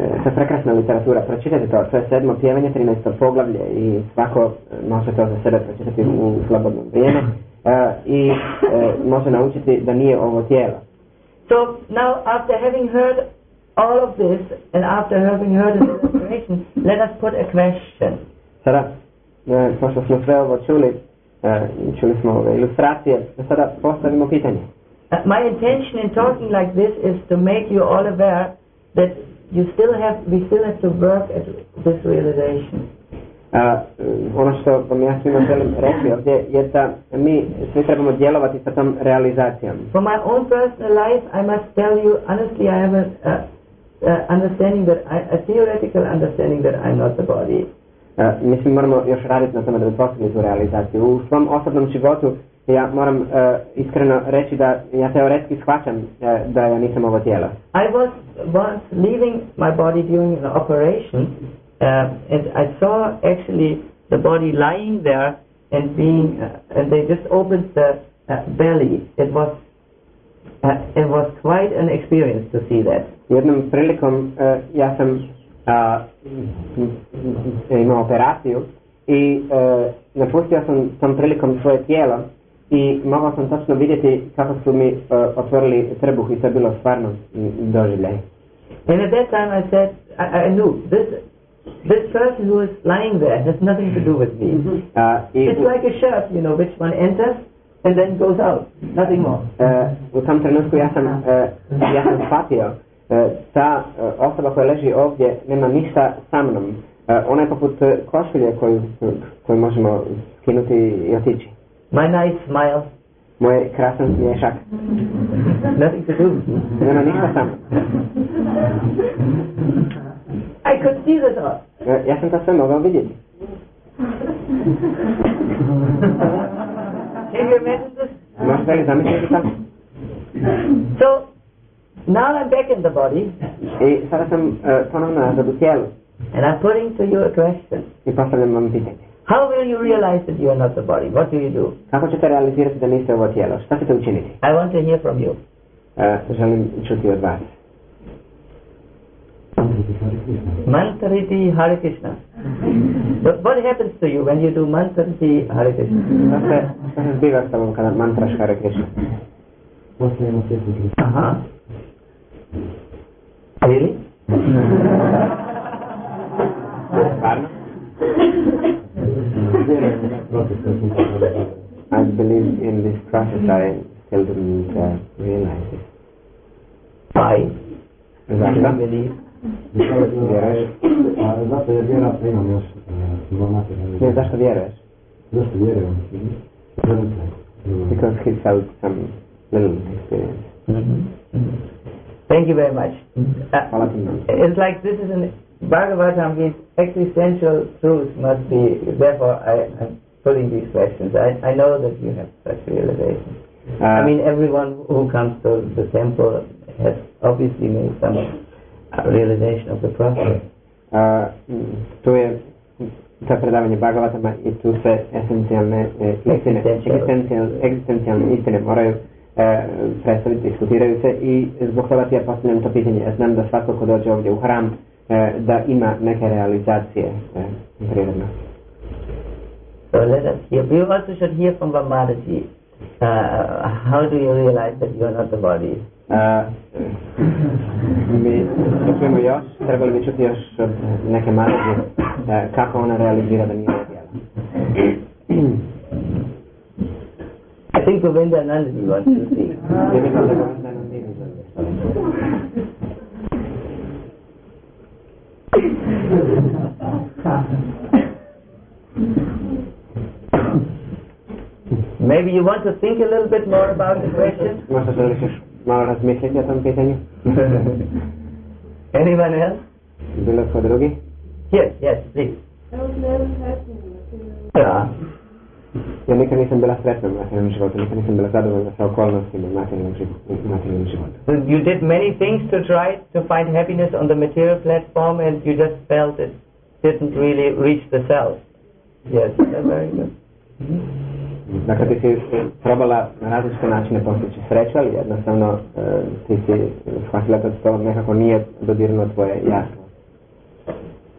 Speaker 2: to je prekrasna literatura, pročitajte to, to je sedmo pjevanje, trinaesto poglavlje i svako može to za sebe pročitati u slobodnom vrijeme uh, i uh, može naučiti da nije ovo tijelo.
Speaker 1: So now after having heard all of this and after having heard an illustration, let us put a question.
Speaker 2: Sada, uh, pošto smo sve ovo čuli, uh, čuli smo ove ilustracije, sada postavimo pitanje.
Speaker 1: Uh, my intention in talking like this is to make you all aware that you still have, we still have to work at this realization.
Speaker 2: Uh, ono što vam ja svima želim reći ovdje je da mi svi trebamo djelovati sa tom realizacijom.
Speaker 1: For my own personal life, I must tell you honestly, I have a uh, uh, understanding that I, a theoretical understanding that I'm not the body.
Speaker 2: Uh, mislim moramo još raditi na tome da bi postigli tu realizaciju. U svom osobnom životu ja moram uh, iskreno reći da ja teoretski shvaćam uh, da ja nisam ovo tijelo.
Speaker 1: I was once leaving my body during an operation uh, and I saw actually the body lying there and being uh, and they just opened the uh, belly. It was uh, it was quite an experience to see that.
Speaker 2: Jednom prilikom uh, ja sam uh, imao operaciju i uh, napustio sam tom prilikom svoje tijelo i mogao sam točno vidjeti kako su mi uh, otvorili trbuh i to je bilo stvarno doživljaj.
Speaker 1: And at that time I said, I, I knew this this person who is lying there has nothing to do with me.
Speaker 2: Uh,
Speaker 1: It's like a shirt, you know, which one enters and then goes out, nothing more.
Speaker 2: Uh, u tom trenutku ja sam, uh, ja sam shvatio, uh, ta uh, osoba koja leži ovdje nema ništa sa mnom. Uh, ona je poput uh, košulje koju, koju možemo skinuti i otići.
Speaker 1: My nice smile.
Speaker 2: Moj krasan smiješak.
Speaker 1: Nothing to do.
Speaker 2: Nema ništa sa mnom.
Speaker 1: I could see this all.
Speaker 2: Uh, ja sam to sve mogao vidjeti.
Speaker 1: Can you imagine this?
Speaker 2: Možete li zamisliti tako?
Speaker 1: So, now I'm back in the body.
Speaker 2: I sada sam uh, ponovno nazad u tijelu.
Speaker 1: And I'm putting to you a question.
Speaker 2: I postavljam vam pitanje.
Speaker 1: How will you realize that you are not the body? What do you do?
Speaker 2: Kako ćete realizirati da niste ovo tijelo? Šta ćete učiniti?
Speaker 1: I want to hear from you.
Speaker 2: Uh, želim čuti od vas.
Speaker 1: Mantriti Hare Krishna. But what happens to you when you do Mantriti Hare Krishna?
Speaker 2: Šta se, šta se zbiva s tobom kada mantraš Hare Krishna?
Speaker 1: Aha. Really?
Speaker 2: Stvarno? I believe in this process. I still didn't uh, realize it.
Speaker 1: Why?
Speaker 2: Zašto?
Speaker 1: You believe?
Speaker 2: Vjeruješ?
Speaker 3: Zato je vjerojatno imam još informacije.
Speaker 2: Ne, zašto vjeruješ?
Speaker 3: Zašto vjerujem?
Speaker 2: Because he felt some little experience.
Speaker 1: Mm-hmm. Mm-hmm. Thank you very much.
Speaker 2: Hvala
Speaker 1: Uh,
Speaker 2: ti nam.
Speaker 1: it's like this is an Bhagavatam means existential truth must be, therefore I, I'm putting these questions. I, I know that you have such realization.
Speaker 2: Uh,
Speaker 1: I mean, everyone who comes to the temple has obviously made some uh, realization of the process.
Speaker 2: Uh, tu je to predavanje Bhagavatama i tu se esencijalne e, istine, egzistencijalne, egzistencijalne istine moraju e, predstaviti, diskutiraju se i zbog toga ti ja postavljam to pitanje. Ja znam da svatko ko dođe ovdje u hram e, da ima neke realizacije e, prirodno.
Speaker 1: So let us hear. We also should hear from Vamadaji. Uh, how do you realize that you are not the body?
Speaker 2: Uh, mi čujemo još, trebali bi čuti još od neke Madaji uh, kako ona realizira da nije odjela.
Speaker 1: I think Govinda Nandini wants to see.
Speaker 2: Ja mislim da Govinda Nandini
Speaker 1: Maybe you want to think a little bit more about the question?
Speaker 2: Možda želiš još malo razmisliti o tom pitanju?
Speaker 1: Anyone else?
Speaker 2: Bilo tko drugi?
Speaker 1: Yes, yes, please. Yeah.
Speaker 2: Ja nikad nisam bila sretna u materijalnom životu, nikad nisam bila zadovoljna sa okolnostima u materijalnom životu.
Speaker 1: So you did many things to try to find happiness on the material platform and you just felt it didn't really reach the self. Yes, that's very good. Mm-hmm.
Speaker 2: Dakle, ti si probala na različite načine postići sreću, ali jednostavno uh, ti si shvatila da to nekako nije dodirnuo tvoje jasno.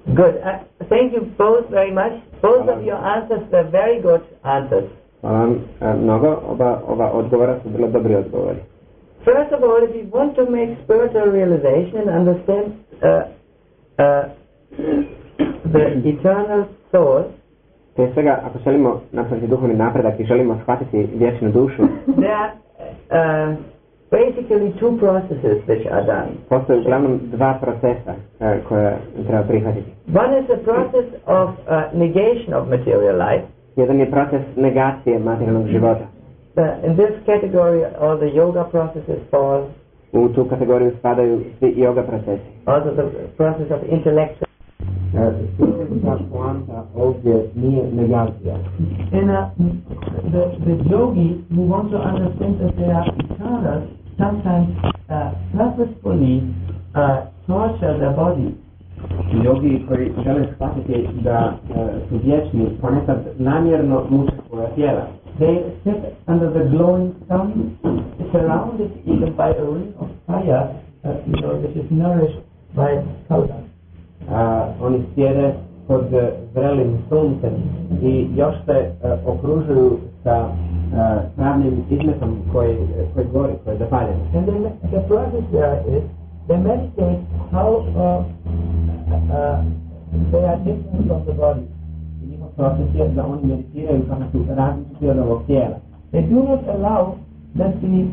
Speaker 1: Good. Uh, thank you both very much. Both of your answers were very good answers.
Speaker 2: Hvala vam e, mnogo, oba, oba odgovora su bilo dobri odgovori.
Speaker 1: First of all, if you want to make spiritual realization and understand uh, uh, the eternal soul,
Speaker 2: prije svega, ako želimo napraviti duhovni napredak i želimo shvatiti vječnu dušu,
Speaker 1: there are uh, basically two processes which are done.
Speaker 2: Postoje uglavnom dva procesa uh, koje treba prihvatiti.
Speaker 1: One is the process of uh, negation of material life.
Speaker 2: Jedan je proces negacije materijalnog života.
Speaker 1: Uh, in this category, all the yoga processes fall.
Speaker 2: U tu kategoriju spadaju svi yoga procesi.
Speaker 1: Also the process of intellectual.
Speaker 2: Suštinska poanta ovdje nije negacija.
Speaker 1: And uh, the, the yogi who want to understand that they are eternal sometimes uh, purposefully uh, torture their body.
Speaker 2: Yogi koji žele shvatiti da uh, su vječni ponekad namjerno muče svoja tijela.
Speaker 1: They sit under the glowing sun, surrounded even by a ring of fire, uh, you know, which is nourished by powder.
Speaker 2: Uh, oni sjede pod uh, zrelim suncem i još se uh, okružuju sa uh, pravnim izmetom koji, koji gori, koji je zapaljen.
Speaker 1: And then the process there is they meditate how uh, uh, they are different from the body.
Speaker 2: Njihov proces je da oni meditiraju kako su različiti od ovog tijela.
Speaker 1: They do not allow that the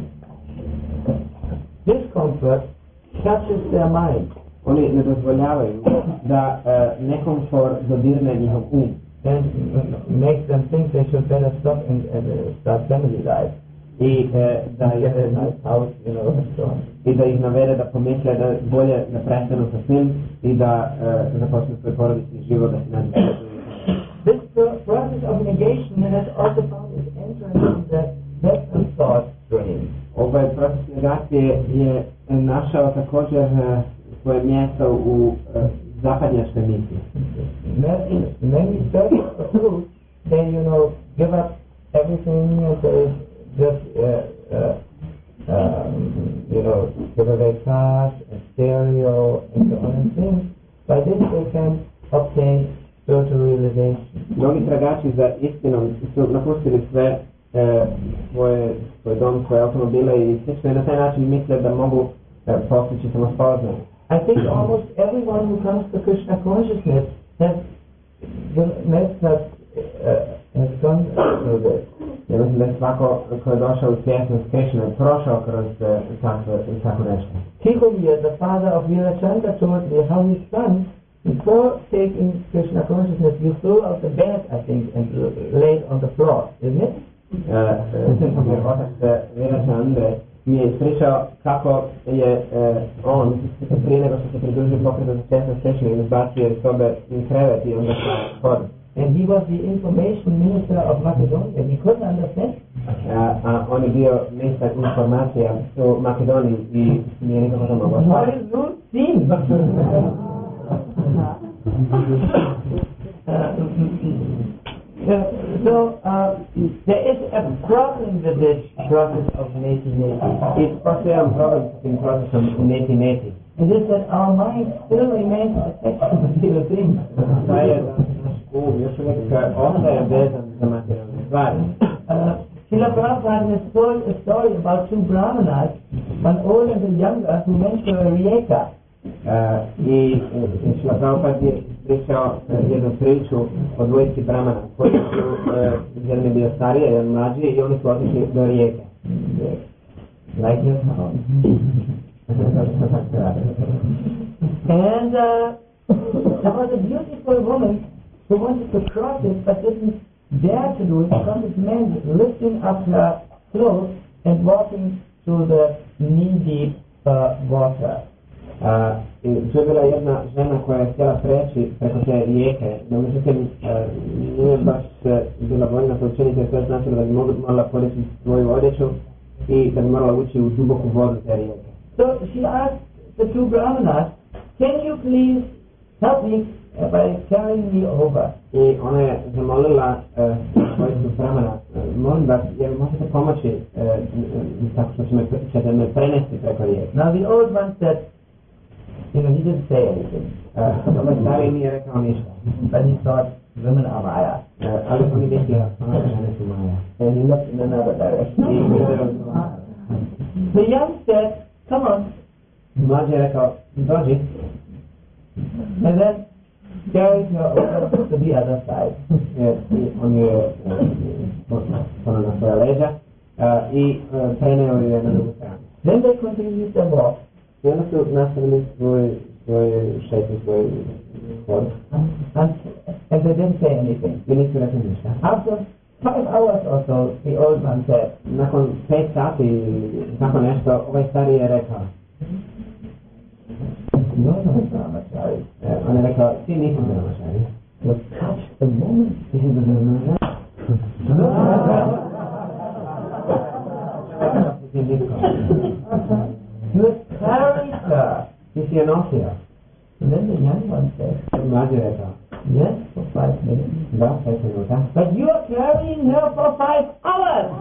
Speaker 1: discomfort touches their mind.
Speaker 2: Oni ne dozvoljavaju da uh, nekomfort dodirne njihov um.
Speaker 1: And make them think they should better stop and, and uh, start family life.
Speaker 2: I uh, da
Speaker 1: Get a nice house, you know, and so on.
Speaker 2: I da ih navede da pomisle da bolje da prestanu sa svim i da uh, započnu svoj porodični život, da se nađu.
Speaker 1: This process of negation has also found its entrance in the Western thought stream.
Speaker 2: Ovaj proces negacije je našao također uh, svoje mjesto u uh, zapadnjačkoj misli.
Speaker 1: Many, many studies of truth, they, you know, give up everything and they just, uh, uh, um, you know, give away cars and stereo and so on and things. By this they can obtain spiritual realization.
Speaker 2: Mnogi tragači za istinom su napustili sve uh, svoje, svoj dom, svoje automobile i slično i na taj način misle da mogu uh, postići samospoznanje.
Speaker 1: I think almost everyone who comes to Krishna consciousness has, has, uh, has gone through this.
Speaker 2: Ja mislim da je svako ko je došao u svjesnost Krishna prošao kroz uh, tako, tako nešto.
Speaker 1: Tikumir, the father of Virachandra, told me how his son, before taking Krishna consciousness, you threw out the bed, I think, and laid on the floor, isn't it?
Speaker 2: Tikumir, otac Virachandra, mi je ispričao kako je uh, on prije nego što se pridružio pokretu za svjesnost Krishna i izbacio iz sobe in krevet i onda se hod.
Speaker 1: And he was the information minister of Macedonia. He couldn't understand.
Speaker 2: Uh, a on je bio ministar informacija u Makedoniji i nije nikako to mogao.
Speaker 1: What is good thing? Uh, so uh, there is a problem with this process of neti neti.
Speaker 2: I postoji jedan problem s tim procesom neti neti.
Speaker 1: It is that our mind still remains attached to material things.
Speaker 2: To je da naš um još uvijek ostaje vezan za materijalne stvari.
Speaker 1: Srila Prabhupada has told a story about two brahmanas, one old and a younger, who went to a Rijeka.
Speaker 2: Uh, I Srila Prabhupada je pričao uh, jednu priču o dvojici brahmana koji su, uh, jedan je bio stariji, jedan mlađi i oni su otišli do Rijeke.
Speaker 1: Like your house. And uh, there was a beautiful woman who wanted to cross it but didn't dare to do it because it meant lifting up her clothes and walking through the knee-deep uh, water.
Speaker 2: Uh, i to je bila jedna žena koja je htjela preći preko te rijeke, no međutim uh, nije baš uh, bila voljna to učiniti, jer to je značilo da bi morala podići svoju odjeću i da bi morala ući u duboku vodu te rijeke.
Speaker 1: So she asked the two brahmanas, can you please help me by carrying me over?
Speaker 2: I ona je zamolila uh, dvojicu brahmana, uh, molim vas, jel možete pomoći uh, tako što ćete me prenesti preko rijeke?
Speaker 1: Now the old one said, You know, he didn't say anything.
Speaker 2: Ovaj stari nije rekao ništa.
Speaker 1: But he thought women are Maya.
Speaker 2: Ali on je mislio, ono žene su Maja.
Speaker 1: And he looked in another direction.
Speaker 2: I gledao u drugu.
Speaker 1: The young said, come on.
Speaker 2: Mlađi je rekao, dođi.
Speaker 1: And then carried her over to the other side.
Speaker 2: I on je ponao na svoja leđa i preneo je na drugu stranu.
Speaker 1: Then they continued their walk.
Speaker 2: I onda su nastavili svoj, svoj šetnju, svoj hod.
Speaker 1: And, and they didn't say anything.
Speaker 2: I nisu rekli ništa.
Speaker 1: After five hours or so, the old man said,
Speaker 2: nakon pet sati, nakon nešto, ovaj stari je rekao,
Speaker 1: you're not brahmachari.
Speaker 2: On je rekao, ti nisi brahmachari.
Speaker 1: You touch the moment.
Speaker 2: Ti si brahmachari.
Speaker 1: You have carried her.
Speaker 2: Ti si je nosio.
Speaker 1: And then the young one said,
Speaker 2: Mlađi je rekao,
Speaker 1: yes, for five minutes.
Speaker 2: da, pet minuta.
Speaker 1: But you are carrying her for five hours.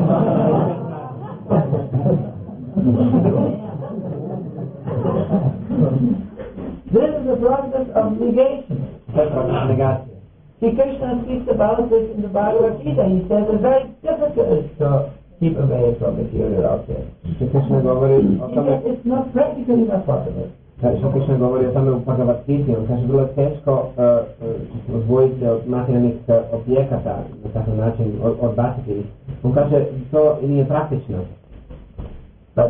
Speaker 1: This is the process of negation.
Speaker 2: Negacija.
Speaker 1: See, Krishna speaks about this in the Bhagavad Gita. He says it's very difficult to keep away from material objects.
Speaker 2: Krishna govori o tome,
Speaker 1: It's not practically not possible.
Speaker 2: što Krishna govori o tome u Bhagavad Gita, on kaže vrlo je teško odvojiti se od materijalnih objekata na takav način, odbaciti ih. On kaže, to nije praktično.
Speaker 1: But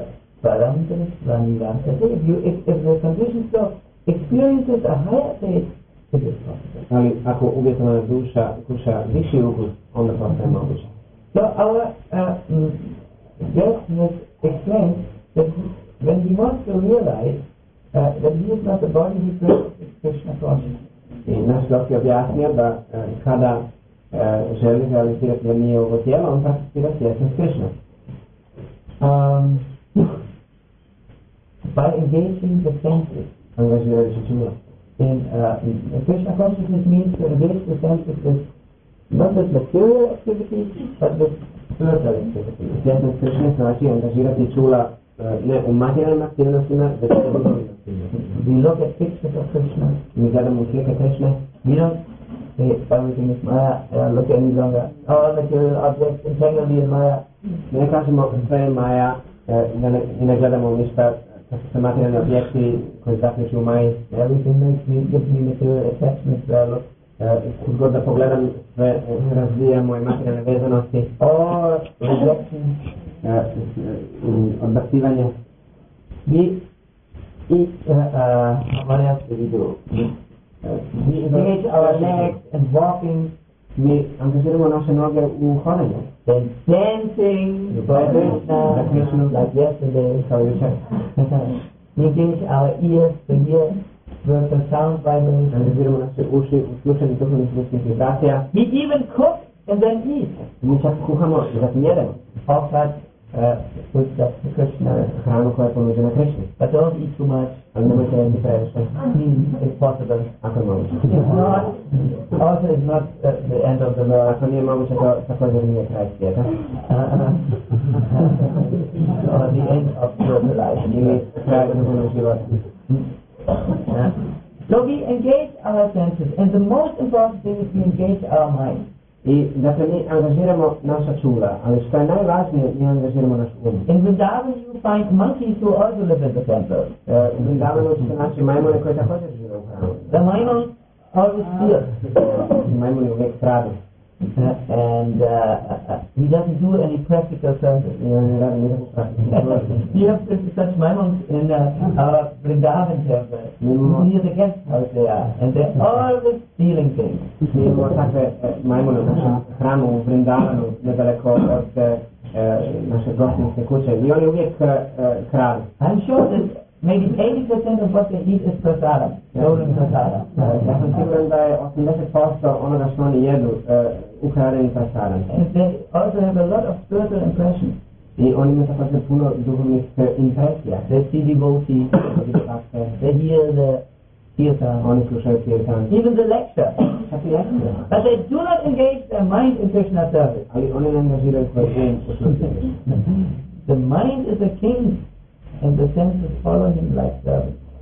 Speaker 1: if you if, if the conditions of experiences a higher state, it is possible.
Speaker 2: Ali ako uvjetovana duša kuša viši ukus, onda postaje moguće.
Speaker 1: So our uh, mm, guest has explained that when he wants to realize uh, that he is not the body, he practices Krishna consciousness.
Speaker 2: I naš doktor je objasnio da uh, kada uh, želi realizirati da nije ovo tijelo, on prakticira svjesnost Krishna.
Speaker 1: Um, by engaging the senses.
Speaker 2: Angažirajući čula.
Speaker 1: In, uh, in Krishna consciousness means to engage the senses with not with material activities, but with spiritual activities.
Speaker 2: Svjesnost Krishna znači angažirati čula ne u materijalnim aktivnostima, već u duhovnim aktivnostima.
Speaker 1: We look at pictures of Krishna.
Speaker 2: Mi gledamo u slike Krishne.
Speaker 1: We don't say everything is Maya, uh, look any longer. All material objects entangled in Maya.
Speaker 2: Ne kažemo sve je Maja, da ne, ne gledamo ništa, kako se materijalni objekti koji zaključuju u Maji.
Speaker 1: Everything makes me, gives me material attachments where I look.
Speaker 2: Uh, god da pogledam sve razvija moje materijalne vezanosti.
Speaker 1: Or rejection.
Speaker 2: Uh, uh, odbacivanje.
Speaker 1: We, we, uh, uh, what else do we do? Uh, we engage our legs and walking.
Speaker 2: Mi angažiramo naše noge u hodanju.
Speaker 1: Then dancing for Krishna, like yesterday.
Speaker 2: Kao jučer.
Speaker 1: We engage our ears to hear the sound vibrations.
Speaker 2: Angažiramo naše uši u slušanju duhovnih zvučnih vibracija.
Speaker 1: We even cook and then eat.
Speaker 2: Mi čak kuhamo i zatim jedemo.
Speaker 1: Offered food uh, to Krishna.
Speaker 2: Hranu koja je ponuđena Krishni.
Speaker 1: But don't eat too much.
Speaker 2: Ali nemojte jesti previše.
Speaker 1: It's possible.
Speaker 2: Ako je moguće.
Speaker 1: It's not, also it's not uh, the end of the world.
Speaker 2: Ako nije moguće, to također nije kraj svijeta.
Speaker 1: Or the end of spiritual life.
Speaker 2: Ili kraj duhovnog života.
Speaker 1: So we engage our senses, and the most important thing is we engage our mind.
Speaker 2: I dakle mi angažiramo naša čula, ali što je najvažnije, mi angažiramo naš um.
Speaker 1: In Vrindavan you find monkeys who also live in the temple.
Speaker 2: U Vrindavanu ćete naći majmune koji također žive u hramu.
Speaker 1: The maimon always fears.
Speaker 2: Majmuni uvijek stradu.
Speaker 1: Uh, and uh, uh, he doesn't do any practical service.
Speaker 2: I on ne radi nikakvu praktiku.
Speaker 1: We have such maimons in uh, our Vrindavan temple. Near the guest house they are, and they're always stealing things.
Speaker 2: Mi imamo takve majmune u našem hramu u Vrindavanu, nedaleko od naše gostinske kuće. I oni uvijek kradu.
Speaker 1: I'm sure that maybe eighty percent of what they eat is prasadam, stolen prasadam.
Speaker 2: Ja sam siguran da je osamdeset posto onoga što oni jedu ukradeni prasadam.
Speaker 1: And they also have a lot of spiritual impressions.
Speaker 2: I oni imaju također puno duhovnih impresija.
Speaker 1: They see devotees, they hear the kirtan,
Speaker 2: oni slušaju kirtan,
Speaker 1: even the lecture.
Speaker 2: čak i lekcije.
Speaker 1: But they do not engage their mind in Krishna service.
Speaker 2: Ali oni ne angažiraju svoj um u službi.
Speaker 1: The mind is a king, and the senses follow him like servants.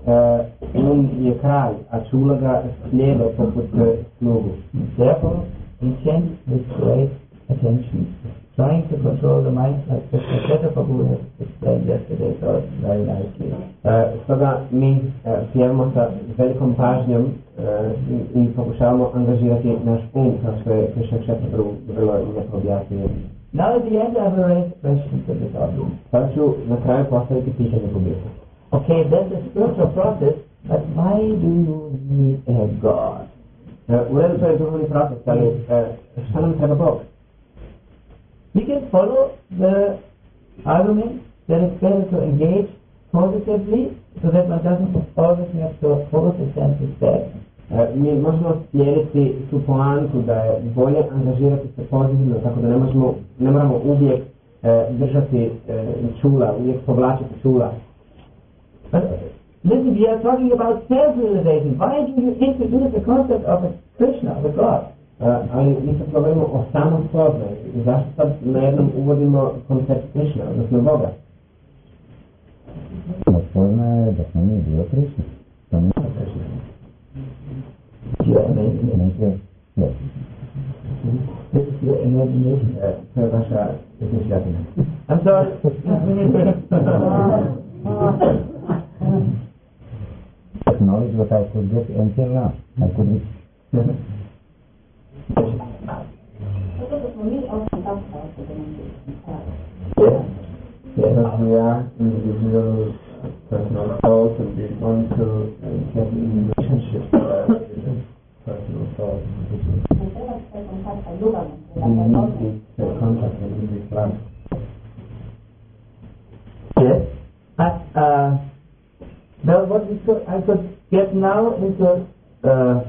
Speaker 2: uh, um je kralj, a čula ga slijede poput slugu.
Speaker 1: Therefore, he changed his great attention, trying to control the mind, like Professor Prabhu has explained yesterday so very nicely.
Speaker 2: Uh, stoga mi uh, pjevamo sa velikom pažnjom uh, i, i pokušavamo angažirati naš um, kao što je Krishna Prabhu vrlo lijepo objasnio.
Speaker 1: Now at the end I will raise questions to this audience.
Speaker 2: Sada ću na kraju postaviti pitanje publiku.
Speaker 1: Okay, that's a spiritual process, but why do you need a God?
Speaker 2: Uh, u redu to je duhovni proces, ali uh, šta nam treba Bog?
Speaker 1: We can follow the argument that it's better to engage positively so that one doesn't always have to hold the senses back.
Speaker 2: Uh, mi možemo slijediti tu poantu da je bolje angažirati se pozitivno, tako da ne, možemo, ne moramo uvijek uh, držati uh, čula, uvijek povlačiti čula.
Speaker 1: But listen, we are talking about self-realization. Why do you introduce the concept of a Krishna, of a God?
Speaker 2: Uh, ali mi se govorimo o samospoznaju. Zašto sad na jednom uvodimo koncept Krishna, odnosno Boga?
Speaker 4: Samospoznaje da smo mi dio Krishna. To nije Krishna.
Speaker 1: Your imagination.
Speaker 4: Yes.
Speaker 1: This is your imagination.
Speaker 2: Uh, to je vaša izmišljatina.
Speaker 1: I'm sorry.
Speaker 4: That knowledge what I could get until now. I couldn't.
Speaker 1: Yes.
Speaker 2: Because we are individual personal souls and we want to uh, get in relationship uh, with the personal soul. We need this uh, contact and we need this love.
Speaker 1: Yes. But, uh, now what we could, I could get now into uh,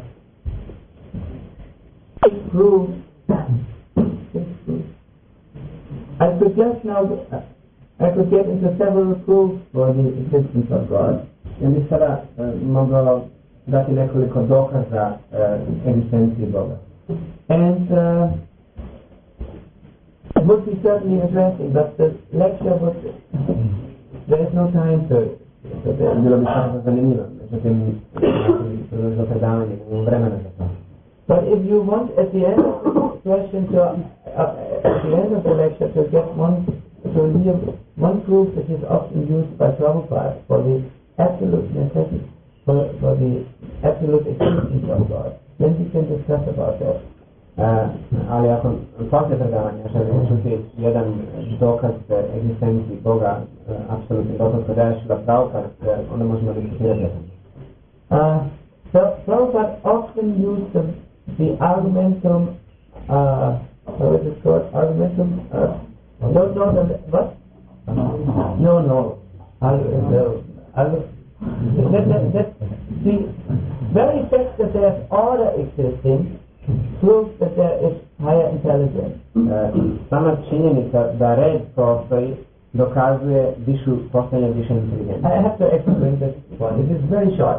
Speaker 1: six proofs. Six proofs. I could just now, uh, I could get into several proofs for the existence of God.
Speaker 2: Ja bih sada uh, mogao dati nekoliko dokaza uh, egzistenciji Boga.
Speaker 1: And uh, it would be certainly interesting, but the lecture would, there is no time to, to that.
Speaker 2: Bilo bi samo zanimljivo, međutim, za predavanje, nemam vremena za to.
Speaker 1: But if you want at the end of the question to, uh, at the end of the lecture to get one, to hear one proof which is often used by Prabhupada for the absolute necessity, for, for the absolute existence of God, then we can discuss about that.
Speaker 2: Uh, ali ako poslije predavanja želimo čuti jedan dokaz egzistenciji Boga, uh, apsolutni dokaz kod daje Šrila Prabhupada, uh, onda možemo diskutirati.
Speaker 1: Uh, so Prabhupada often used the, the argumentum, uh, how is it called? Argumentum? Uh, no, no, no, what? No, no. Arg- no. Arg- that, that, that, the very fact that there's order existing proves that there is higher intelligence.
Speaker 2: Uh, sama činjenica da red postoji dokazuje višu postojanje više inteligencije.
Speaker 1: I have to explain this one. It is very short.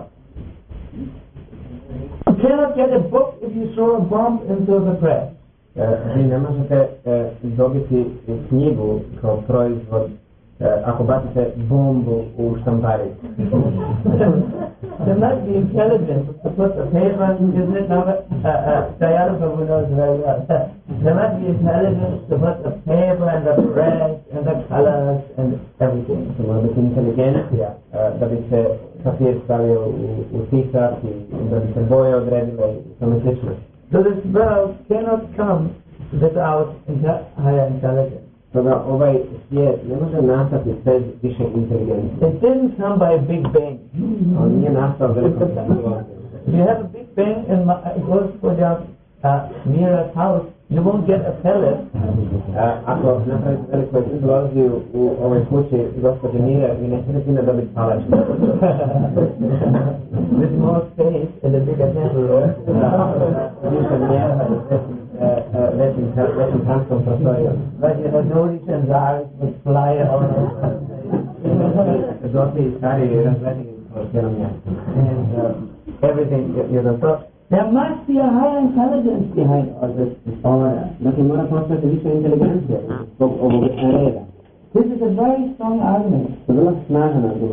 Speaker 1: You cannot get a book if you throw a bomb into the press.
Speaker 2: Uh, vi ne možete uh, dobiti knjigu kao proizvod uh, ako bacite bombu u štampari.
Speaker 1: There must be intelligence to put the paper, isn't it? Now, uh, uh, Dayana Prabhu knows very well. There must be intelligence to put the paper and the press and the colors and everything.
Speaker 2: To mora biti inteligencija uh, da bi se papir stavio u, u tisak i da bi se boje odredile i tome slično.
Speaker 1: So this world cannot come without inte- higher intelligence.
Speaker 2: Toga ovaj svijet ne može nastati bez više inteligencije.
Speaker 1: It didn't come by a big bang.
Speaker 2: On nije nastao velikom eksplozivom.
Speaker 1: If you have a big bang and it goes for your uh, nearest house, you won't get a pellet.
Speaker 2: Uh, ako napravite veliku eksploziju u ovoj kući gospođe Mire, vi nećete time dobiti palačku.
Speaker 1: With more space and a bigger temple.
Speaker 2: Više mjera i većim transkom prostorijom.
Speaker 1: But you have no reason why it would fly out.
Speaker 2: Dosti i stari razvedeni po cijelom mjestu.
Speaker 1: And uh, everything, you know, so there must be a higher intelligence behind all this order.
Speaker 2: Dakle, mora postojati više inteligencije zbog ovog reda.
Speaker 1: This is a very strong argument.
Speaker 2: To je vrlo snažan argument.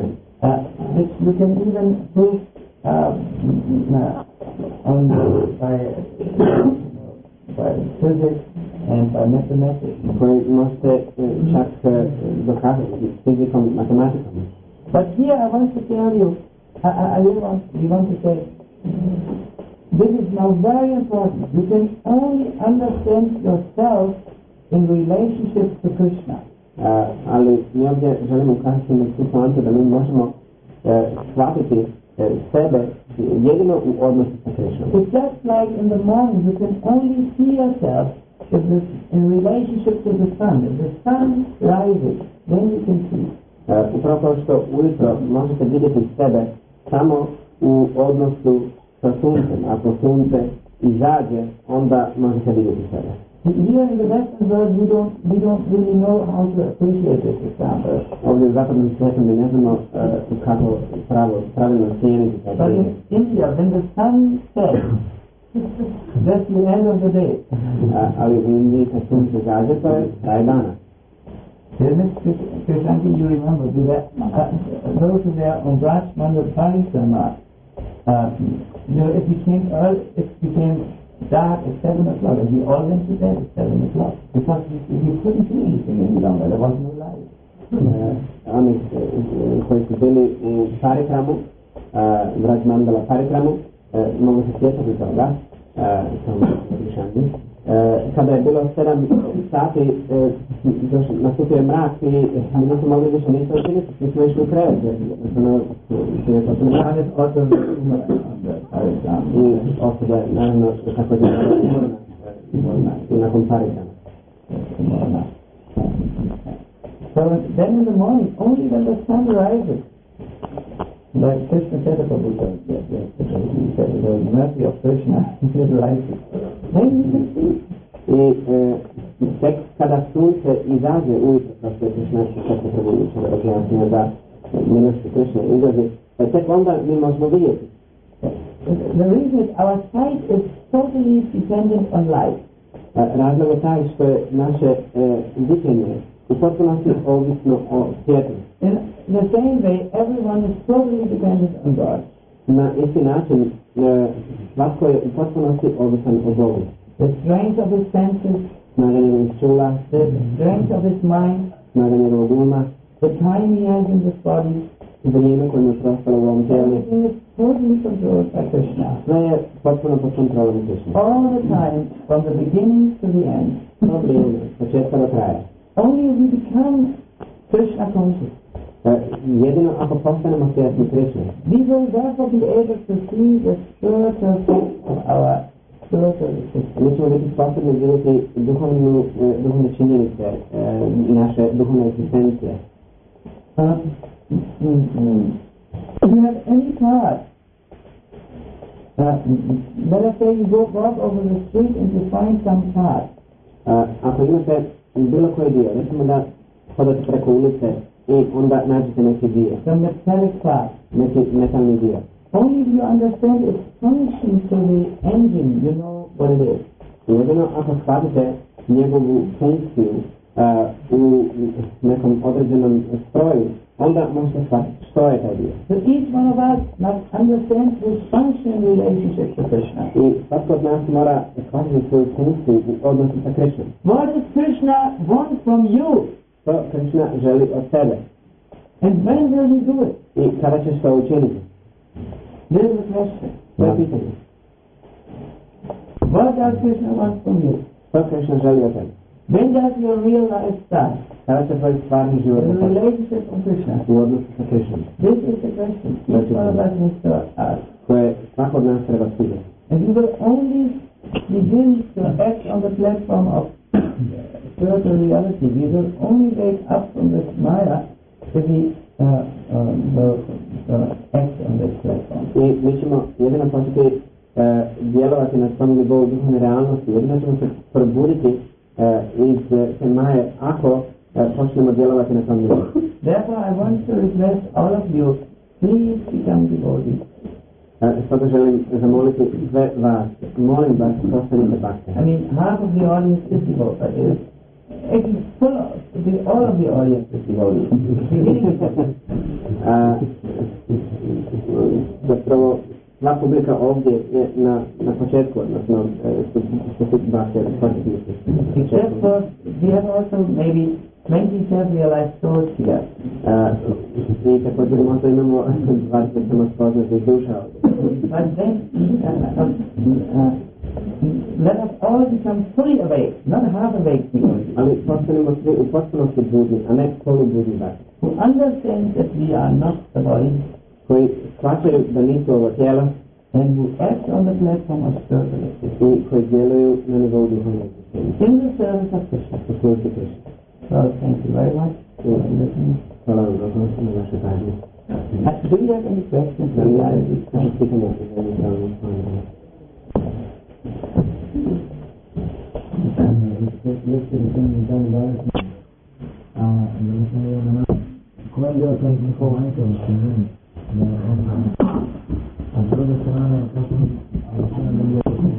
Speaker 4: uh, which we can even prove uh, uh, on by by physics and by mathematics.
Speaker 2: Koji možete čak dokazati fizikom, matematikom.
Speaker 4: But here I want to tell you, I, I, I really want, we want to say, this is now very important. You can only understand yourself in relationship to Krishna.
Speaker 2: Uh, ali mi ovdje želimo ukazati na tu poantu da mi možemo uh, shvatiti uh, sebe jedino u odnosu sa Krishnom.
Speaker 4: It's just like in the morning you can only see yourself if this, in relationship to the sun. If the sun rises, then you can see.
Speaker 2: Uh, upravo kao što ujutro možete vidjeti sebe samo u odnosu sa suncem. Ako sunce izađe, onda možete vidjeti sebe.
Speaker 4: Here in the Western world, we don't we don't really know how to appreciate this example.
Speaker 2: Ovdje u zapadnom svijetu mi ne znamo uh, kako pravo, pravilno cijeniti taj
Speaker 4: But in India, when the sun sets, that's the end of the day.
Speaker 2: uh, ali u Indiji kad sunce izađe, to je kraj dana.
Speaker 4: Krishanti, you remember, we were, uh, those who were on Raj Mandal Parikrama, uh, you know, it became early, it became dark at seven o'clock, and we all went to bed at seven o'clock because we, we couldn't do anything any longer. There was no light.
Speaker 2: Uh, oni uh, koji su bili u Parikramu, uh, Raj Mandala Parikramu, uh, mogu se sjetiti toga, uh, kao Krishanti. Uh, kada je bilo sedam sati, uh, nastupio je mrak i mi nismo mogli više ništa učiniti, mi smo išli u krevet, jer je to se mrak. I osoba je, naravno, kako je umorna i nakon Parikrama.
Speaker 4: So then in the morning, only when the sun rises, like Krishna said about Buddha, he said the mercy of Krishna is rises. Then you can see.
Speaker 2: I e, tek kada sunce izađe ujutro, kao što je Krishna kako prebudično objasnio da milost Krishna izađe, tek onda mi možemo vidjeti.
Speaker 4: The reason is our sight is totally dependent on light.
Speaker 2: Razlog je taj što je naše e, viđenje u potpunosti ovisno o svijetu.
Speaker 4: In the same way, everyone is totally dependent on God.
Speaker 2: Na isti način, e, svatko je u potpunosti ovisan o Bogu.
Speaker 4: The strength of his senses,
Speaker 2: snaga njegovih čula,
Speaker 4: the strength of his mind,
Speaker 2: snaga njegovog uma,
Speaker 4: the time he has in this body,
Speaker 2: vrijeme koje mu je prostalo u ovom tijelu.
Speaker 4: everything is totally controlled by Krishna.
Speaker 2: Sve je potpuno pod kontrolom Krishna.
Speaker 4: All the time, from the beginning to the end.
Speaker 2: To vrijeme, početka do kraja.
Speaker 4: Only if we become Krishna conscious,
Speaker 2: Uh, jedino ako postanemo svjesni Krishne,
Speaker 4: we will therefore be able to see the spiritual side of our spiritual existence.
Speaker 2: mi ćemo biti sposobni vidjeti duhovnu, uh, duhovne činjenice uh, naše duhovne egzistencije.
Speaker 4: Uh, mm, mm. If you have any thought, uh, let us say you go walk over the street and you find some thought.
Speaker 2: Uh, ako imate bilo koji dio, recimo da hodate preko ulice i onda nađete neki dio,
Speaker 4: The metallic part.
Speaker 2: neki metalni dio.
Speaker 4: Only if you understand its function to the engine, you know what it is.
Speaker 2: Jedino ako shvatite njegovu funkciju uh, u nekom određenom stroju, onda možete shvatiti što je taj dio.
Speaker 4: So each one of us must understand his function in relationship to Krishna.
Speaker 2: I svatko od nas mora shvatiti svoju funkciju u odnosu sa Krishnom.
Speaker 4: What does Krishna want from you?
Speaker 2: To Krishna želi od tebe.
Speaker 4: And when will he do it?
Speaker 2: I kada ćeš to učiniti?
Speaker 4: This is the question.
Speaker 2: To je pitanje.
Speaker 4: What does Krishna want from you?
Speaker 2: To Krishna želi od tebe.
Speaker 4: When does your real life start?
Speaker 2: Kada će tvoj stvarni život
Speaker 4: In
Speaker 2: početi?
Speaker 4: relationship with Krishna.
Speaker 2: U odnosu sa Krishnom.
Speaker 4: This is the question each one of us needs to ask.
Speaker 2: Koje svako od nas treba pitati.
Speaker 4: And we will only begin to act on the platform of spiritual reality. We will only wake up from this Maya if we uh, uh, will uh, act on this platform.
Speaker 2: I mi ćemo jedino početi uh, djelovati na tom nivou duhovne realnosti. Jedino ćemo se probuditi uh, iz te maje ako uh, počnemo djelovati na tom nivou.
Speaker 4: Therefore, I want to request all of you, please become devotees.
Speaker 2: Uh, Stoga želim zamoliti sve vas. Molim vas, postanite bakte.
Speaker 4: I mean, half of the audience is devoted. Is it's full of, the, all of the audience is devoted.
Speaker 2: Zapravo, sva publika ovdje je na, na početku, odnosno što se baš je shvatiti.
Speaker 4: Except for, we have also maybe twenty self-realized souls here.
Speaker 2: I također možda imamo dvadeset samospoznatih duša ovdje.
Speaker 4: But then, uh, uh, let us all become fully awake, not half awake people.
Speaker 2: Ali postanemo svi u potpunosti budni, a ne polubudni bar.
Speaker 4: Who understand that we are not the body,
Speaker 2: koji shvaćaju da nisu ovo tijela,
Speaker 4: and who act on the platform of spiritual
Speaker 2: i koji djeluju na nivou duhovnog sistema.
Speaker 4: in the service of Krishna.
Speaker 2: U službi Krishna.
Speaker 4: So thank you very much for listening.
Speaker 2: Hvala vam dobro na vaše pažnje.
Speaker 4: Do you have any questions?
Speaker 2: Da li imate nešto pitanje za jednostavno stvarno?
Speaker 3: Come è andato in po' anche un signore, a dove strane, alla fine degli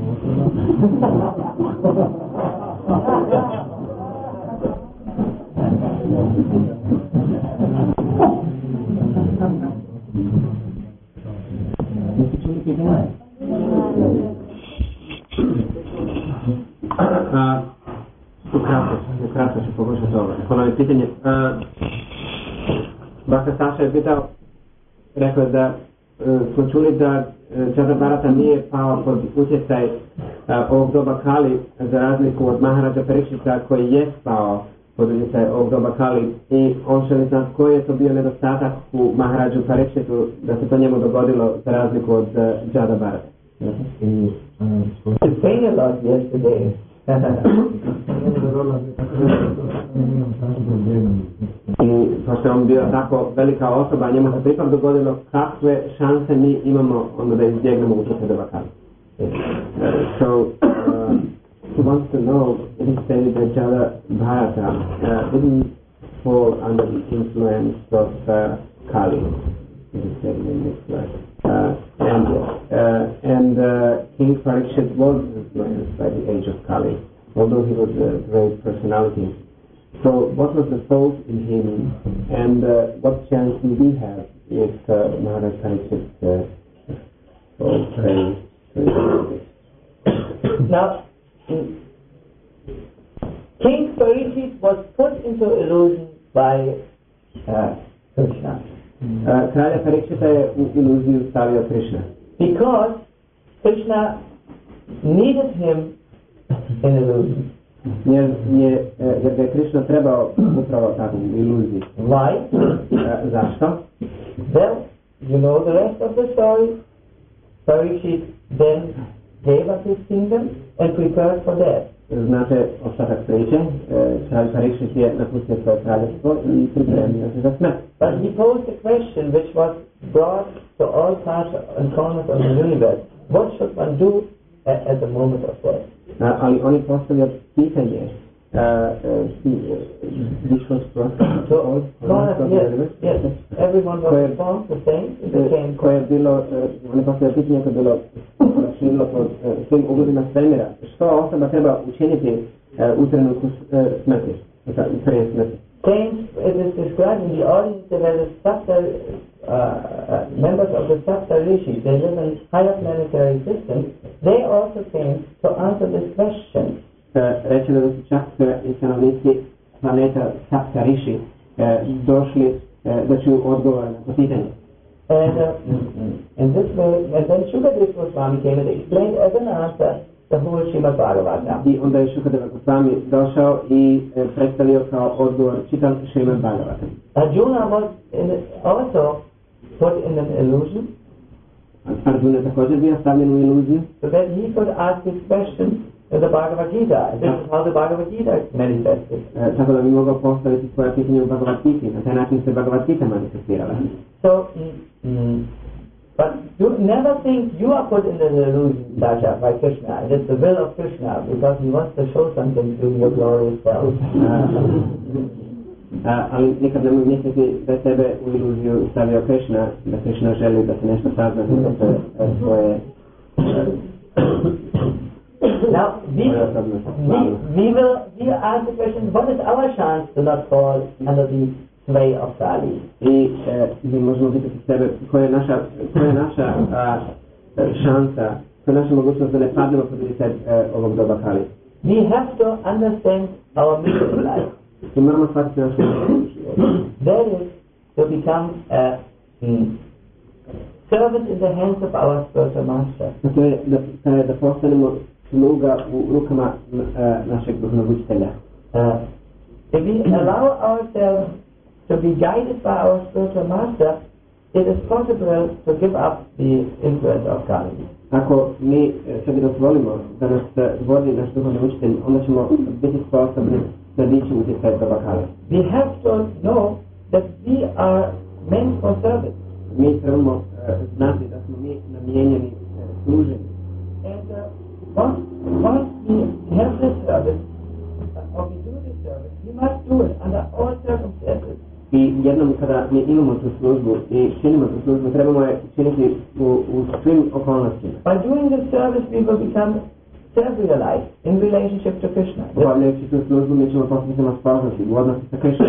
Speaker 2: Ukratko, ukratko ću pokušati ovo. Ponoviti pitanje. Baka Saša je pitao, rekao da uh, smo čuli da uh, Jada Bharata nije pao pod utjecaj uh, ovog doba Kali, za razliku od Maharaja Parikshita koji je pao pod utjecaj ovog doba Kali, i on želi znati koji je to bio nedostatak u Maharađu Parikshitu da se to njemu dogodilo za razliku od uh, Jada Bharata.
Speaker 4: I sang a lot yesterday.
Speaker 2: I pošto je on bio tako velika osoba, njemu se ipak dogodilo kakve šanse mi imamo onda da izbjegnemo utjecaj doba Kali. Uh, so, uh, he wants to know, it is said that Jada Bharata uh, didn't fall under the influence of uh, Kali. It is said in this verse. Uh, and uh, and uh, King Parikshit was influenced by the age of Kali, although he was a great personality. So what was the fault in him, and uh, what chance do we have if uh, Maharaj Parikshit uh, falls prey to this?
Speaker 1: Now, King Parikshit was put into illusion by uh, Krishna.
Speaker 2: Uh, Kralja Parikshita je u iluziju stavio Krishna.
Speaker 1: Because Krishna needed him in illusion.
Speaker 2: Jer, je, jer ga je Krishna trebao upravo tako u iluziji.
Speaker 1: Why?
Speaker 2: Uh, zašto?
Speaker 1: Well, you know the rest of the story. Parikshit then gave up his kingdom and prepared for death.
Speaker 2: Znate ostatak priče, kralj Parikshit je napustio svoje kraljevstvo i pripremio se za smrt.
Speaker 1: But he posed a question which was brought to all parts and corners of the universe. What should one do at, at the moment of death?
Speaker 2: Uh, ali on je postavio pitanje uh, uh, which was brought to all corners of the universe.
Speaker 1: Yes, everyone was informed the same. It became
Speaker 2: koje je bilo, uh, on je postavio pitanje koje je bilo širilo pod uh, svim ugledima svemira. Što osoba treba učiniti uh, u trenutku uh, smrti, prije smrti?
Speaker 1: Saints, it is described in the audience that the Sapta, uh, uh, members of the Sapta Rishis, they live in higher planetary systems, they also came to answer this question.
Speaker 2: Uh, Rečeno da su čak i stanovnici planeta Sapta Rishi uh, došli uh, da čuju odgovor na to pitanje.
Speaker 1: And uh, in this way, and then Shukadev Goswami came and explained as an answer the whole Srimad Bhagavatam.
Speaker 2: I onda je Shukadeva Goswami došao i e, predstavio kao odgovor čitam Srimad Bhagavatam.
Speaker 1: Arjuna was in it also put in an illusion.
Speaker 2: Arjuna je također bio stavljen u iluziju.
Speaker 1: So that he could ask his question in the Bhagavad Gita. This is how the Bhagavad Gita is manifested.
Speaker 2: E, tako da bi mogao postaviti svoje pitanje u Bhagavad Gita. Na taj način se Bhagavad Gita manifestirala.
Speaker 1: So, mm, mm, but you never think you are put in an illusion, Dasha, by Krishna. It is the will of Krishna because he wants to show something through your glorious self.
Speaker 2: Uh, ali nikad nemoj misliti da tebe u iluziju stavio Krishna, da Krishna želi da se nešto sazna za svoje
Speaker 4: Now, we, we, we will we ask the question, what is our chance to not fall under the sway of Kali?
Speaker 2: I e, mi možemo pitati sebe koja je naša, koja je naša a, šansa, koja je naša mogućnost da ne padnemo pod utjecaj e, ovog doba Kali.
Speaker 4: We have to understand our mission in life.
Speaker 2: I moramo shvatiti našu život.
Speaker 4: That is to become a mm, servant in the hands of our spiritual master.
Speaker 2: To je da, da, da postanemo sluga u rukama uh, našeg duhovnog učitelja.
Speaker 4: Uh, if we allow ourselves to be guided by our spiritual master, it is possible to give up the influence of Kali.
Speaker 2: Ako mi sebi dozvolimo da nas vodi naš duhovni učitelj, onda ćemo biti sposobni da dići utjecaj doba Kali.
Speaker 4: We have to know that we are meant for service.
Speaker 2: Mi trebamo uh, znati da smo mi namijenjeni uh, služenju.
Speaker 4: And uh, once, once we have this service, uh, or we do this service, we must do it under all circumstances.
Speaker 2: I jednom kada mi imamo tu službu i činimo tu službu, trebamo je činiti u, u svim okolnostima.
Speaker 4: By doing this service, we will become self-realized in relationship to Krishna.
Speaker 2: Obavljajući tu službu, mi ćemo postati samospoznati u odnosu sa Krishnom.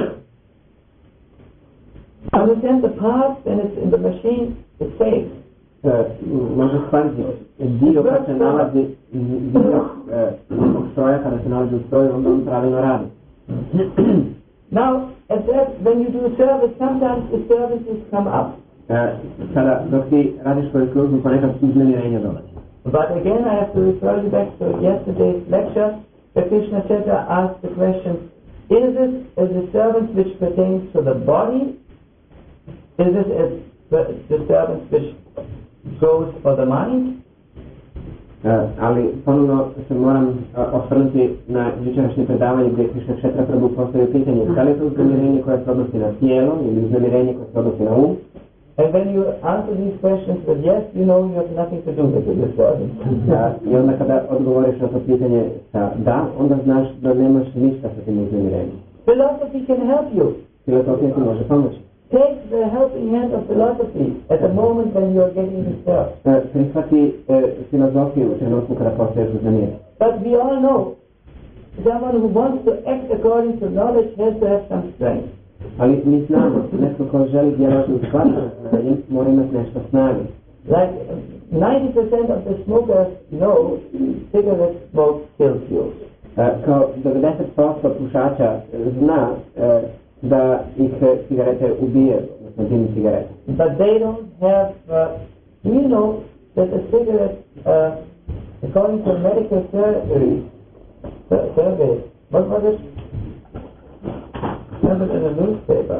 Speaker 4: Understand the part when it's in the machine, it saves.
Speaker 2: Može shvatiti dio kad se nalazi dio nekog stroja, kada se nalazi u stroju, onda on pravilno radi.
Speaker 4: Now, at that, when you do service, sometimes the services come up.
Speaker 2: Kada dok ti radiš svoju službu, ponekad uznemirenja dolazi.
Speaker 4: But again, I have to refer you back to yesterday's lecture, where Krishna Chaitra asked the question, is this a disturbance which pertains to the body? Is this a disturbance which goes for the mind?
Speaker 2: Uh, ali ponovno se moram uh, osvrnuti na jučerašnje predavanje gdje Krishna Chaitra Prabhu postavio pitanje da li je to uznemirenje koje se odnosi na tijelo ili uznemirenje koje se odnosi na um.
Speaker 4: And when you answer these questions with yes, you know you have nothing to do with the disturbance.
Speaker 2: uh, I onda kada odgovoriš na to pitanje sa da, onda znaš da nemaš ništa sa tim uznemirenjem.
Speaker 4: Philosophy can help you.
Speaker 2: Filozofija ti može pomoći.
Speaker 4: Take the helping hand of philosophy at the moment when you are getting disturbed.
Speaker 2: Uh, prihvati uh, filozofiju u trenutku kada postaješ uznemiren.
Speaker 4: But we all know someone who wants to act according to knowledge has to have some strength.
Speaker 2: Ali mi znamo, netko ko želi djelovati u skladu sa znanjem, mora imati nešto snage.
Speaker 4: Like ninety percent of the smokers know cigarette smoke kills you.
Speaker 2: Uh, kao devedeset posto pušača zna uh, da ih cigarete ubije, odnosno dim cigarete.
Speaker 4: But they don't have, uh, you know that a cigarette, uh, according to medical surgery, sur- survey, what was it? Remember in the newspaper.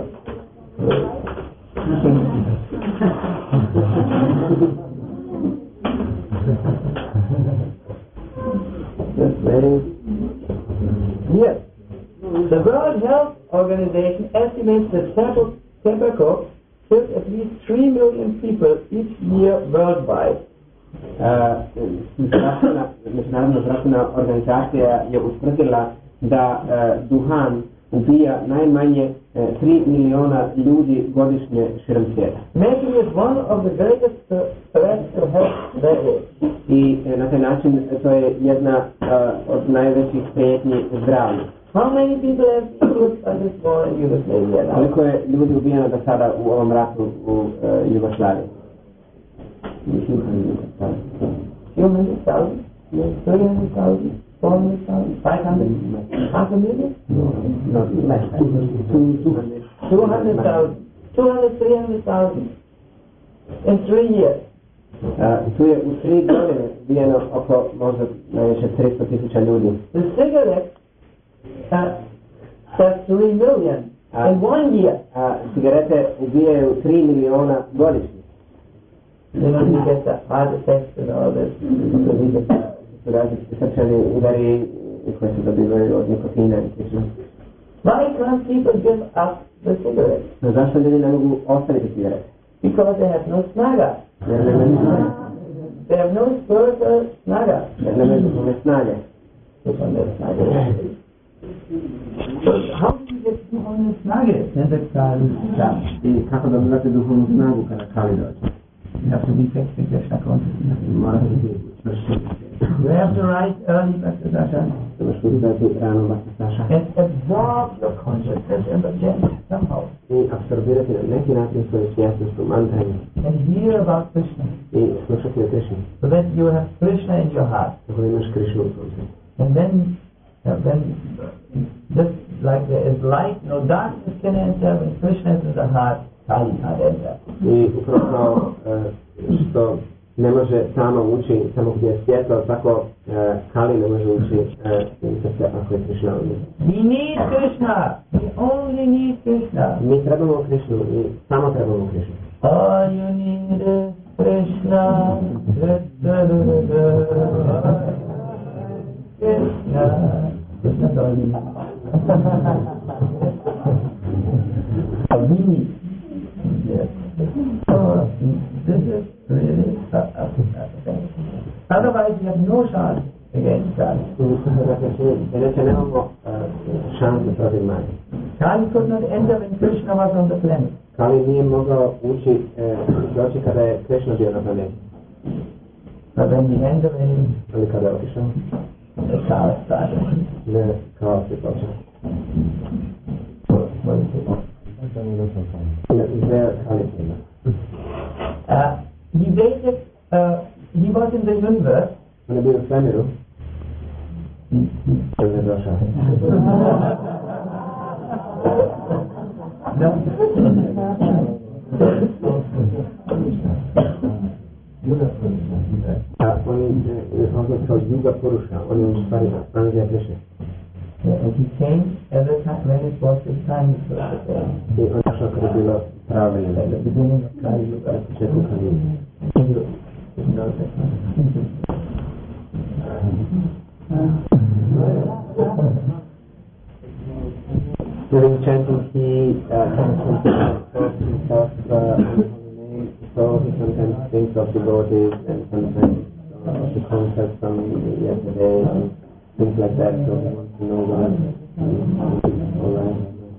Speaker 4: Just waiting. Yes. The World Health Organization estimates that tobacco kills at least three million people each year worldwide.
Speaker 2: Zdravstvena, međunarodna zdravstvena organizacija je utvrdila da uh, duhan ubija najmanje uh, tri miliona ljudi godišnje širom svijeta.
Speaker 4: Making it one of the greatest threats to health there is.
Speaker 2: I uh, na taj način to je jedna uh, od najvećih prijetnji zdravlja.
Speaker 4: How many people have been killed by this war in Yugoslavia?
Speaker 2: Koliko je ljudi ubijeno do sada u ovom ratu u uh, Jugoslaviji?
Speaker 4: Few hundred thousand? Three hundred thousand? Four hundred thousand? Five hundred? Half a million?
Speaker 2: No, no, less. Two hundred.
Speaker 4: Two hundred thousand. Two hundred, three hundred thousand. In three years.
Speaker 2: Uh, tu je u tri godine ubijeno oko možda najviše tristo tisuća ljudi.
Speaker 4: The cigarette uh, does three million uh, in one year.
Speaker 2: A cigarete ubijaju tri miliona godišnje.
Speaker 4: You know, you get the heart attacks and all this.
Speaker 2: Su različiti srčani udari koji se dobivaju od nikotina i slično.
Speaker 4: Why can't people give up the cigarette?
Speaker 2: No zašto ljudi ne mogu ostaviti cigarete?
Speaker 4: Because they have no snaga.
Speaker 2: Jer nemaju snage.
Speaker 4: They have no spiritual snaga.
Speaker 2: Jer nemaju duhovne snage.
Speaker 4: Duhovne snage. So how do you get duhovne snage? When the Kali comes.
Speaker 2: I kako dobivate duhovnu snagu kada Kali dođe?
Speaker 4: You have to be fixed with your chakra.
Speaker 2: Morate biti čvršći.
Speaker 4: You have to rise early, Bhakti Darshan,
Speaker 2: Trebaš ustati rano Bhakti Saša
Speaker 4: and absorb your consciousness in the chant somehow,
Speaker 2: i apsorbirati na neki način svoju svjesnost u mantranju
Speaker 4: and hear about Krishna,
Speaker 2: i slušati o Krišni.
Speaker 4: so that you have Krishna in your heart.
Speaker 2: Tako da imaš Krišnu u svom srcu.
Speaker 4: And then, uh, when uh, just like there is light, no darkness can enter. When Krishna is in the heart, Kali can't enter.
Speaker 2: I upravo kao e, što ne može tamo ući, tamo gdje je svjetlo, tako e, Kali ne može ući e, u srce ako je Krišna u njemu.
Speaker 4: We need Krishna. We only need Krishna.
Speaker 2: Mi trebamo Krišnu i samo trebamo Krišnu.
Speaker 4: All you need is Krishna. Krishna. Krishna is all you need. We need. Yes. So, this is really a, a, a thing. Otherwise, you have no chance against God.
Speaker 2: Inače nemamo e, šanse protiv Maje.
Speaker 4: Kali could not enter when Krishna was on the planet.
Speaker 2: Kali nije mogao ući e, doći kada je Krišna bio na planeti.
Speaker 4: But when he entered, when
Speaker 2: Ali kada je otišao,
Speaker 4: the chaos started.
Speaker 2: ne kao se počeo.
Speaker 4: What is it?
Speaker 2: Izrael Kali ima.
Speaker 4: Uh, he waited, uh, he was in the universe.
Speaker 2: On je bio u svemiru. On je došao.
Speaker 4: No.
Speaker 2: A on je ovdje kao Juga Puruša, on je u stvari Angija Krišne.
Speaker 4: And he came at the time when it was his time to prepare.
Speaker 2: I on je došao kada je bilo pravo vrijeme.
Speaker 4: At the beginning of Kali Yuga.
Speaker 2: Na početku Kali Yuga.
Speaker 4: You know that
Speaker 2: During chanting, he uh, thought himself uh, on the holy name, so he sometimes thinks of devotees and sometimes uh, of the concepts from yesterday and things like that, so he wants to know what is alright.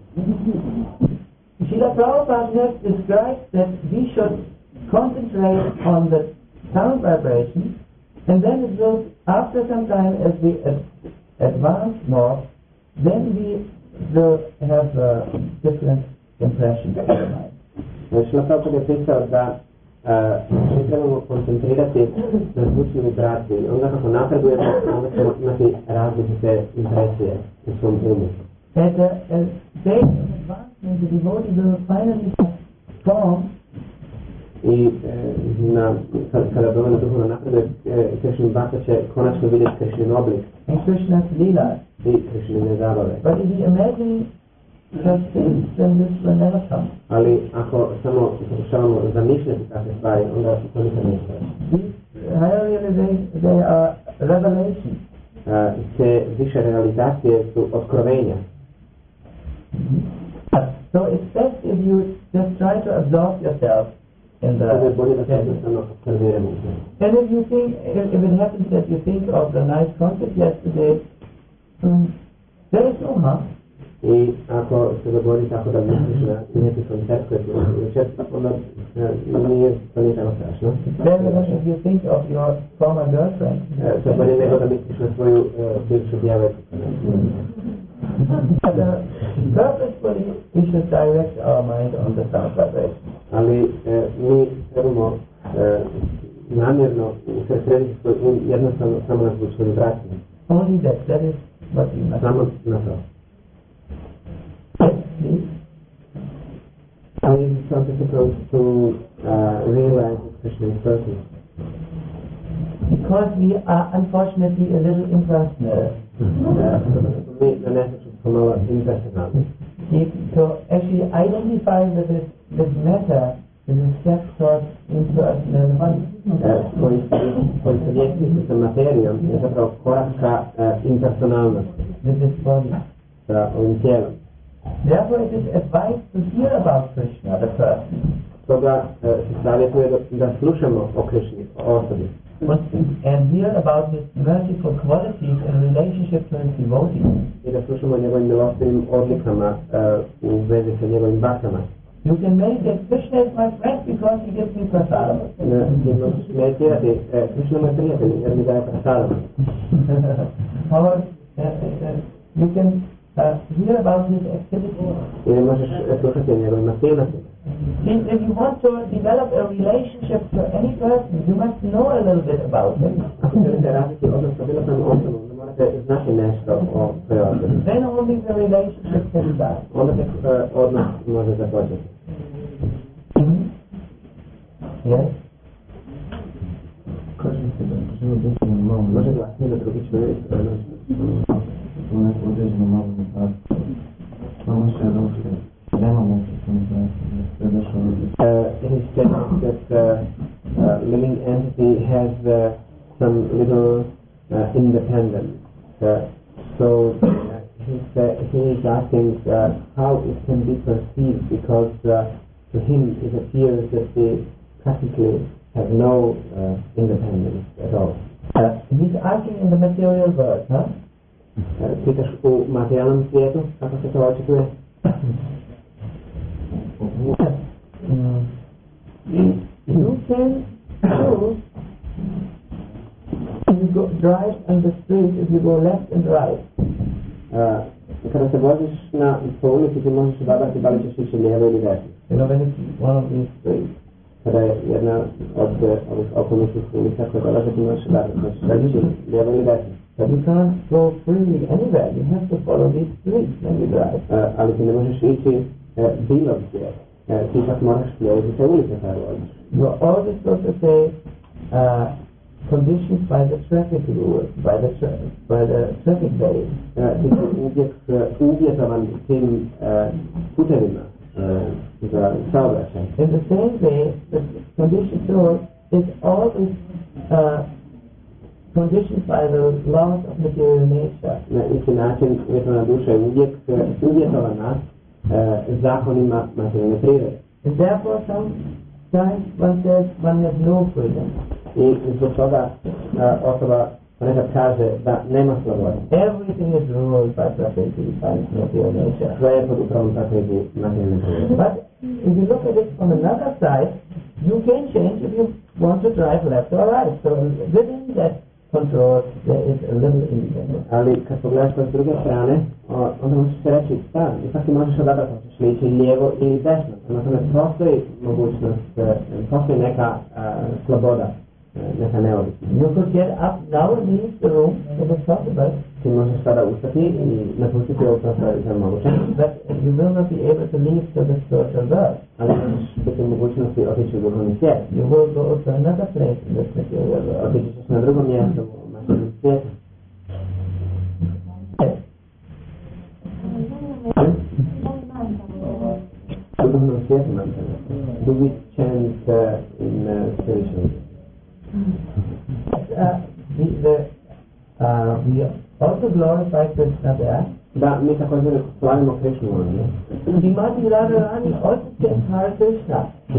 Speaker 4: Srila Prabhupada describes that we should concentrate on the sound vibration, and then it will, after some time, as we ad- advance more, then we will have a different impression of the mind.
Speaker 2: Srila Prabhupada je pisao da uh, mi trebamo koncentrirati na zvučnu vibraciju i onda kako napredujemo, onda ćemo imati različite impresije u svom umu.
Speaker 4: That uh, as based on advancement, the devotee will finally form
Speaker 2: I e, na, kada, kada dovoljno duhovno napreduje, e, Krišnin Bhakta će konačno vidjeti Krišnin oblik
Speaker 4: and Krishna's Leela.
Speaker 2: i Krišnine zabave.
Speaker 4: But if you imagine such things, then this will never come.
Speaker 2: Ali ako samo pokušavamo zamišljati takve stvari, onda to nikad neće.
Speaker 4: These higher realizations, they are revelations.
Speaker 2: E, te više realizacije su otkrovenja.
Speaker 4: So it's best if you just try to absorb yourself in the
Speaker 2: To je bolje da se jednostavno observiramo.
Speaker 4: and if you think, if, if it happens that you think of the nice concert yesterday, um, there is no harm.
Speaker 2: I ako se dogodi tako da misliš na neki koncert koji je jučer, onda e, nije to nije tako strašno.
Speaker 4: Then if you think of your former girlfriend,
Speaker 2: E, to je bolje nego da misliš na svoju e, bivšu djevojku.
Speaker 4: but uh, purposefully we should direct our mind on the sound vibration.
Speaker 2: Ali e, mi trebamo e, namjerno usredsrediti svoj um jednostavno samo na zvučnu vibraciju.
Speaker 4: Only that, that is what we must
Speaker 2: Samo na to.
Speaker 4: Yes, please.
Speaker 2: How is it so difficult to uh, realize that Krishna is person?
Speaker 4: Because we are unfortunately a little impersonal.
Speaker 2: Mi na nesreću smo malo impersonalni.
Speaker 4: If, to actually identify with this, this matter is a step towards impersonal mind.
Speaker 2: Koji se vjeti sa materijom je zapravo korak ka uh, impersonalnosti
Speaker 4: With this body.
Speaker 2: sa ovim tijelom.
Speaker 4: Therefore it is advised to hear about Krishna, the person.
Speaker 2: Stoga uh, se savjetuje da, da slušamo o Krišni, o osobi.
Speaker 4: And hear about his merciful qualities in relationship to his devotees.
Speaker 2: I da slušamo o njegovim milostivim odlikama uh, u vezi sa njegovim baktama.
Speaker 4: You can meditate, Krishna is my friend because he gives me prasadam.
Speaker 2: Ti možeš meditirati, Krishna moj prijatelj jer mi daje prasadam.
Speaker 4: Or uh, uh, you can uh, hear about his activities.
Speaker 2: Ili možeš slušati o njegovim aktivnostima.
Speaker 4: If you want to develop a relationship to any person, you must know a little bit about him.
Speaker 2: Ako želite razviti odnos sa bilo kojom osobom, onda morate znati nešto o toj osobi.
Speaker 4: Then only the relationship can start.
Speaker 2: Onda tek odnos može započeti.
Speaker 4: Yes?
Speaker 3: Kažete da žele biti na malom
Speaker 2: Može glasnije da drugi čovjek
Speaker 3: u neku određenu malu metarku. Samo še da ušte nema moći sa metarku.
Speaker 2: He said that uh, uh, living entity has uh, some little uh, independence. Uh, so uh, he's, uh, he is asking uh, how it can be perceived because uh, to him it appears that they practically have no uh, independence at all.
Speaker 4: Uh, he's asking in the material world, huh?
Speaker 2: Uh, pitaš u materijalnom svijetu, kako se to očekuje?
Speaker 4: Mm. You can choose if you go drive on the street, if you go left and right.
Speaker 2: Uh, kada se voziš na po ulici ti možeš odabrati da li ćeš ići lijevo ili desno.
Speaker 4: You know, when it's one of these streets.
Speaker 2: Kada je jedna od ovih okolničnih ulica koja dolaze ti možeš odabrati da ćeš ići lijevo ili desno.
Speaker 4: But you can't go freely anywhere. You have to follow these streets when you drive.
Speaker 2: Uh, ali ti ne možeš ići uh, bilo gdje. Uh, ti čak moraš slijediti te ulice kada voziš.
Speaker 4: You're always supposed to say uh, conditions by the traffic rules, by the tra by the traffic days.
Speaker 2: Uh, ti si uvijek uh, uvjetovan tim uh, putevima uh, za saobraćaj.
Speaker 4: In the same way, the condition rule is always uh, conditioned by the laws of material nature.
Speaker 2: Na isti način uvjetovana duša je uvijek uh, uvjetovana uh, zakonima materijalne prirode.
Speaker 4: And therefore sometimes one says one has no freedom.
Speaker 2: I zbog toga uh, osoba ponekad kaže da nema slobode.
Speaker 4: Everything is ruled by Prakriti, by material nature.
Speaker 2: Sve je pod upravom Prakriti materijalne prirode.
Speaker 4: But if you look at it from another side, you can change if you want to drive left or right. So within that control there is a little independence.
Speaker 2: Ali kad pogledaš to s druge strane, onda možeš se reći, da, ipak ti možeš odabrati hoćeš li ići lijevo ili desno. Prema tome postoji mogućnost, postoji neka uh, sloboda, neka neovisnost.
Speaker 4: You could get up now and leave the room, it is possible.
Speaker 2: Ti možeš sada ustati i napustiti ovo prostor za moguće.
Speaker 4: But you will not be able to leave to the spiritual world.
Speaker 2: Ali možeš biti u mogućnosti otići u duhovni svijet.
Speaker 4: You will go to another place in this material world.
Speaker 2: Otići ćeš na drugo mjesto u materijalnom svijetu. U duhovnom svijetu nam se do we chant uh, in uh, spiritual?
Speaker 4: Uh, the, the, uh, we also glorify Krishna there.
Speaker 2: Da, mi također slavimo Krishnu ovdje.
Speaker 4: Srimati Radharani also chants Hare Krishna.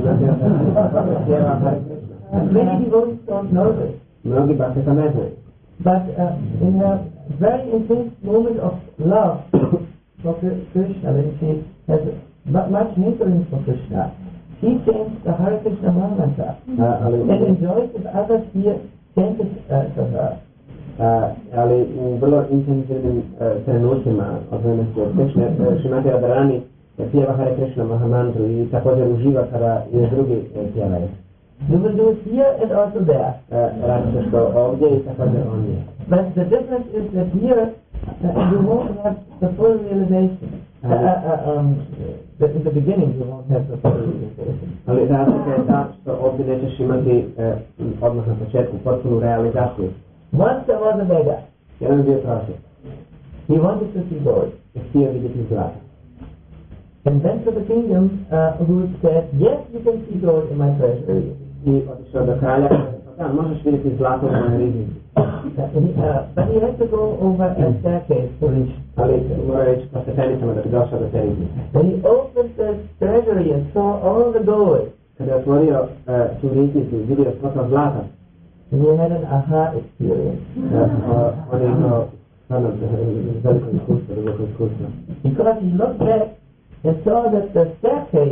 Speaker 4: Many devotees don't know this.
Speaker 2: Mnogi bhakti to ne znaju.
Speaker 4: But uh, in a very intense moment of love for Krishna, when she has much hatred for Krishna, she chants the Hare Krishna Mahamantra and enjoys if others hear chant it uh, to her.
Speaker 2: Uh, ali u vrlo intenzivnim uh, trenucima odvojenosti od Krishne, uh, Srimati Radharani pjeva Hare Krishna Mahamantru i također uživa kada i drugi uh, pjevaju.
Speaker 4: You will do it here and also there.
Speaker 2: Uh, radi se što ovdje i također ondje.
Speaker 4: But the difference is that here uh, you won't have the full realization. Uh, uh, um, the, in the beginning you won't have the full realization.
Speaker 2: Ali razlika je ta što ovdje nećeš imati uh, odmah na početku potpunu realizaciju.
Speaker 4: Once there was a beggar.
Speaker 2: Jedan bio prosjek.
Speaker 4: He wanted to see gold.
Speaker 2: Htio vidjeti zlata.
Speaker 4: And went to the kingdom uh, who said, yes, you can see gold in my treasury.
Speaker 2: I otišao do kralja, da, možeš vidjeti zlato u mojoj riznici.
Speaker 4: But he had to go over a staircase to reach.
Speaker 2: Ali mora ići po stepenicama da bi došao do te riznice.
Speaker 4: When he opened the treasury and saw all the gold,
Speaker 2: kada je otvorio uh, tu riznicu, vidio svo to zlata,
Speaker 4: he had an aha experience.
Speaker 2: Uh, on je imao stvarno veliko iskustvo, veliko iskustvo.
Speaker 4: Because he looked back and saw that the staircase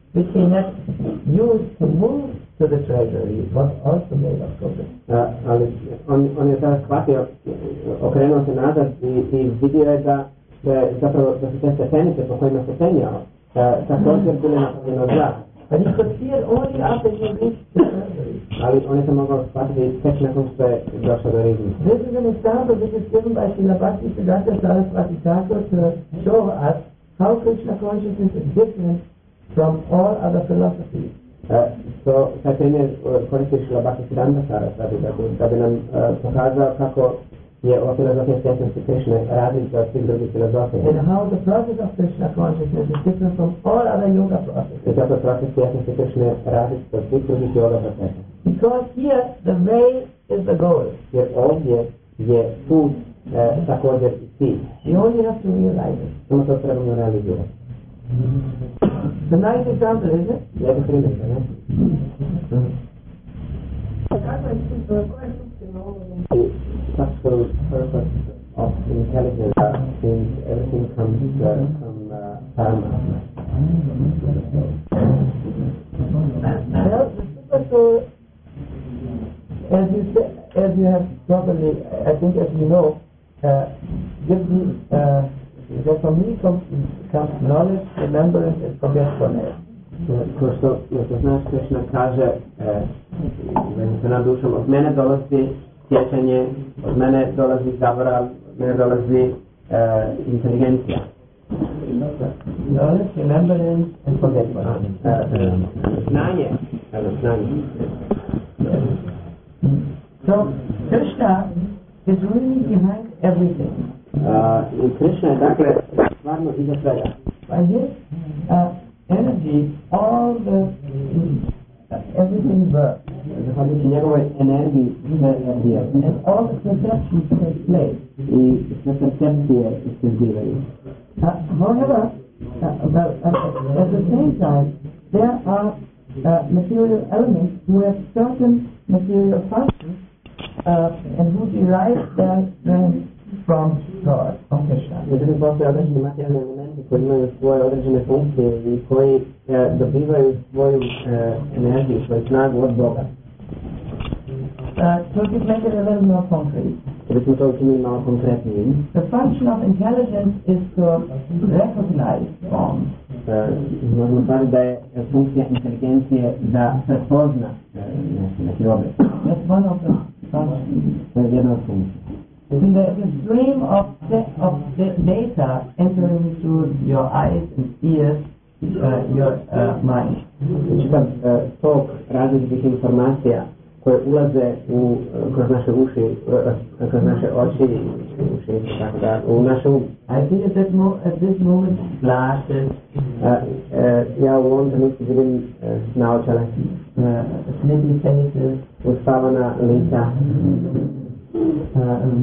Speaker 4: which he next used to move to the treasury, was also made of copper.
Speaker 2: Uh, ali on, on je tada shvatio, okrenuo se nazad i, i vidio je da, da, je zapravo, da su te stepenice po kojima se penjao uh, također bile napravljene od zlata.
Speaker 4: But he could see it only after he reached the treasury.
Speaker 2: Ali on je to mogao shvatiti tek nakon što je došao do riznice.
Speaker 4: This is an example which is given by Srila Bhaktisiddhanta Saraswati Thakur to show us how Krishna consciousness is different from all other philosophies.
Speaker 2: Uh, so, taj primjer uh, koristi Srila Bhaktisiddhanta Saraswati da, da bi nam uh, pokazao kako je ova filozofija svjesnosti Krishne različita od svih drugih filozofija.
Speaker 4: And how the process of Krishna consciousness is different from all other yoga processes.
Speaker 2: I kako proces svjesnosti Krishne različita od svih drugih yoga procesa.
Speaker 4: Because here the way is the goal.
Speaker 2: Jer ovdje je put uh, također i cilj.
Speaker 4: You only have to realize it.
Speaker 2: Samo to trebamo realizirati.
Speaker 4: The nice example, isn't it?
Speaker 2: Lijepo primjer, ne? The structural purpose of intelligence uh, since everything comes uh, from uh, Paramatma.
Speaker 4: Well, the super soul, as you say, as you have probably, I think as you know, uh, gives me, uh, that from me comes, comes knowledge, remembrance, and forgetfulness.
Speaker 2: Ko što, što znaš, Krishna kaže, vezi se nad dušom, od mene dolazi sjećanje, od mene dolazi zaborav, od mene dolazi uh, inteligencija.
Speaker 4: Knowledge, remembrance, and forgetfulness.
Speaker 2: Znanje, evo, znanje.
Speaker 4: So, Krishna is really behind everything.
Speaker 2: Uh, I Krishna je, dakle, stvarno iza svega.
Speaker 4: By his uh, energy, all the uh, everything works.
Speaker 2: Zahvaljujući njegovoj energiji, sve energije.
Speaker 4: And all the perceptions take place.
Speaker 2: I sve percepcije se zbivaju.
Speaker 4: Uh, however, uh, well, uh, at the same time, there are uh, material elements who have certain material functions uh, and who derive their strength from God, from Krishna.
Speaker 2: Međutim, postoje određeni materijalni elementi koji imaju svoje određene funkcije i koji e, dobivaju svoju e, energiju, svoju snagu od Boga.
Speaker 4: Uh, so to make it a little more concrete.
Speaker 2: Da bismo to učinili malo konkretnijim.
Speaker 4: The function of intelligence is to recognize forms.
Speaker 2: E, možemo stvariti da je funkcija inteligencije da prepozna e, neki, neki oblik.
Speaker 4: That's one of the functions.
Speaker 2: To je jedna od funkcija.
Speaker 4: In the, the stream of, the, of the data entering through your eyes and ears, uh, your uh, mind.
Speaker 2: Čitav uh, tok različitih informacija koje ulaze u, uh, kroz naše uši, uh, kroz naše oči, uši, tako da, u naše um.
Speaker 4: I think at, that mo- at this moment, glasses,
Speaker 2: uh, uh, ja u ovom trenutku vidim uh, naočale,
Speaker 4: uh, sleepy faces,
Speaker 2: uspavana lica,
Speaker 4: uh,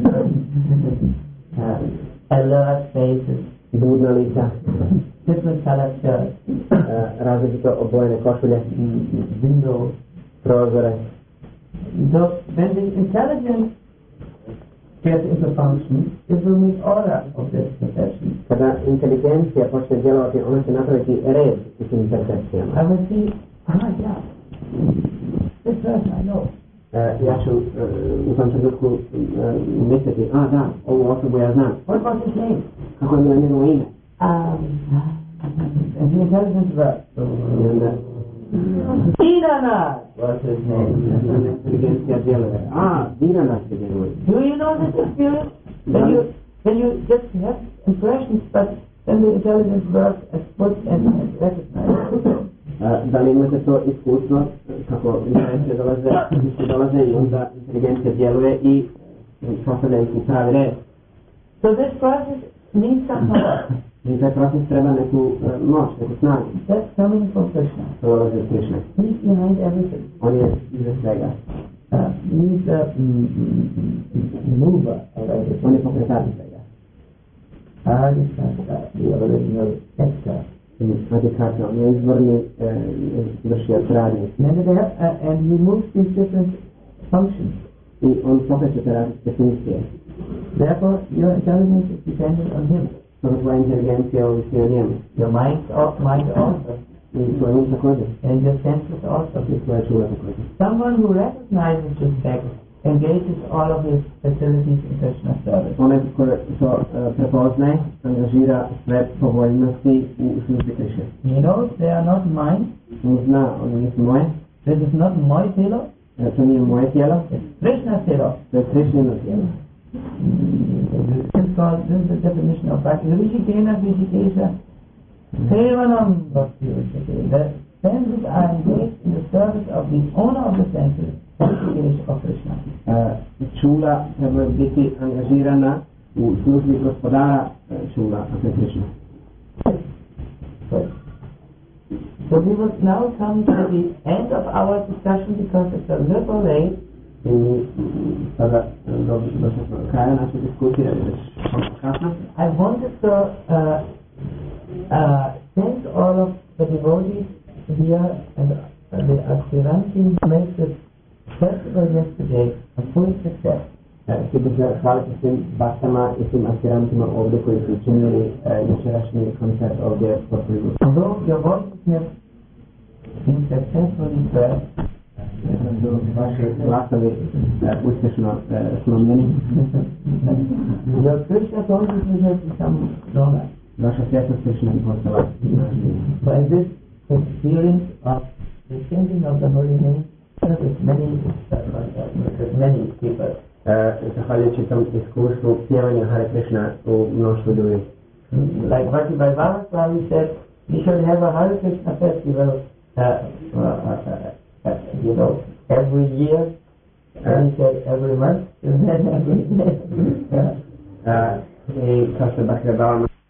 Speaker 4: uh, alert faces,
Speaker 2: budna lica,
Speaker 4: different colored shirts,
Speaker 2: uh, različito obojene košulje,
Speaker 4: windows.
Speaker 2: prozore.
Speaker 4: So when the intelligence gets into function, it will make order of this perception.
Speaker 2: Kada inteligencija počne djelovati, ona će napraviti red u tim percepcijama.
Speaker 4: I will see, ah yeah, this person I know.
Speaker 2: Uh, ja ću uh, u tom trenutku uh, misliti, a da, ovu osobu ja znam.
Speaker 4: What was his name?
Speaker 2: Kako je bilo njegovo ime?
Speaker 4: Um, and the intelligence works.
Speaker 2: I onda
Speaker 4: Dinanath was his name.
Speaker 2: inteligencija djeluje. A, Dinanath je njegovo ime.
Speaker 4: Do you know this experience? When you, when you just have impressions, but then the intelligence works and puts and, and recognizes.
Speaker 2: Uh, da li imate to iskustvo kako impresije dolaze, dolaze i onda inteligencija djeluje i postavlja ih u pravi red.
Speaker 4: So this process needs some power.
Speaker 2: I taj proces treba neku uh, moć, neku snagu.
Speaker 4: That's coming from Krishna.
Speaker 2: To dolazi od Krishne.
Speaker 4: He's behind everything.
Speaker 2: On je iza svega.
Speaker 4: Uh, he's the mm, mm, mover of everything.
Speaker 2: On je pokretač svega.
Speaker 4: Adhikata, the original actor.
Speaker 2: Adhikata, on je izvorni eh, vršioc radnje.
Speaker 4: And, uh, and he moves these different functions.
Speaker 2: I on pokreće te različite funkcije.
Speaker 4: Therefore, your intelligence is dependent on him.
Speaker 2: Stoga tvoja inteligencija ovisi o njemu.
Speaker 4: Your mind, mind also.
Speaker 2: И това е такова.
Speaker 4: and your senses also.
Speaker 2: И това е чува такова.
Speaker 4: Someone who recognizes respect engages all of his facilities in Krishna service.
Speaker 2: Onaj koji to prepoznaje, angažira sve povoljnosti u službi Krishna.
Speaker 4: He knows they are not mine.
Speaker 2: On zna, ono nisu moje.
Speaker 4: This is not my telo.
Speaker 2: To nije moje tijelo.
Speaker 4: It's Krishna's telo.
Speaker 2: To je Krishnino tijelo.
Speaker 4: This is called, this is the definition of bhakti. Rishikena Rishikesha Sevanam Bhakti Rishikesha. The senses are engaged in the service of the owner of the senses, Rishikesha of Krishna.
Speaker 2: Čula treba biti angažirana u službi gospodara čula, a to je Krishna.
Speaker 4: So we will now come to the end of our discussion because it's a little late.
Speaker 2: I sada došli smo do kraja naše diskusije, već kasno.
Speaker 4: I wanted to uh, uh, thank all of the devotees here and uh, the aspiranti who made this festival yesterday a full success.
Speaker 2: Htio bih zahvaliti svim bastama i svim aspirantima ovdje koji su učinili jučerašnji koncert ovdje po Frigu.
Speaker 4: Although your voices have been successfully heard,
Speaker 2: vaši glasovi uspješno slomljeni.
Speaker 4: your Krishna consciousness has become stronger.
Speaker 2: Vaša svjesnost Krishna je postala snažnija.
Speaker 4: By this experience of the changing of the holy name, with many, uh, with many people.
Speaker 2: Zahvaljujući tom iskustvu pjevanja Hare Krishna u mnoštvu ljudi.
Speaker 4: Like Bhakti Vaibhava Swami said, we should have a Hare Krishna festival, uh, uh, uh, uh, you know, every year, and he said every month, and then every day.
Speaker 2: I kao što je Bhakti Vaibhava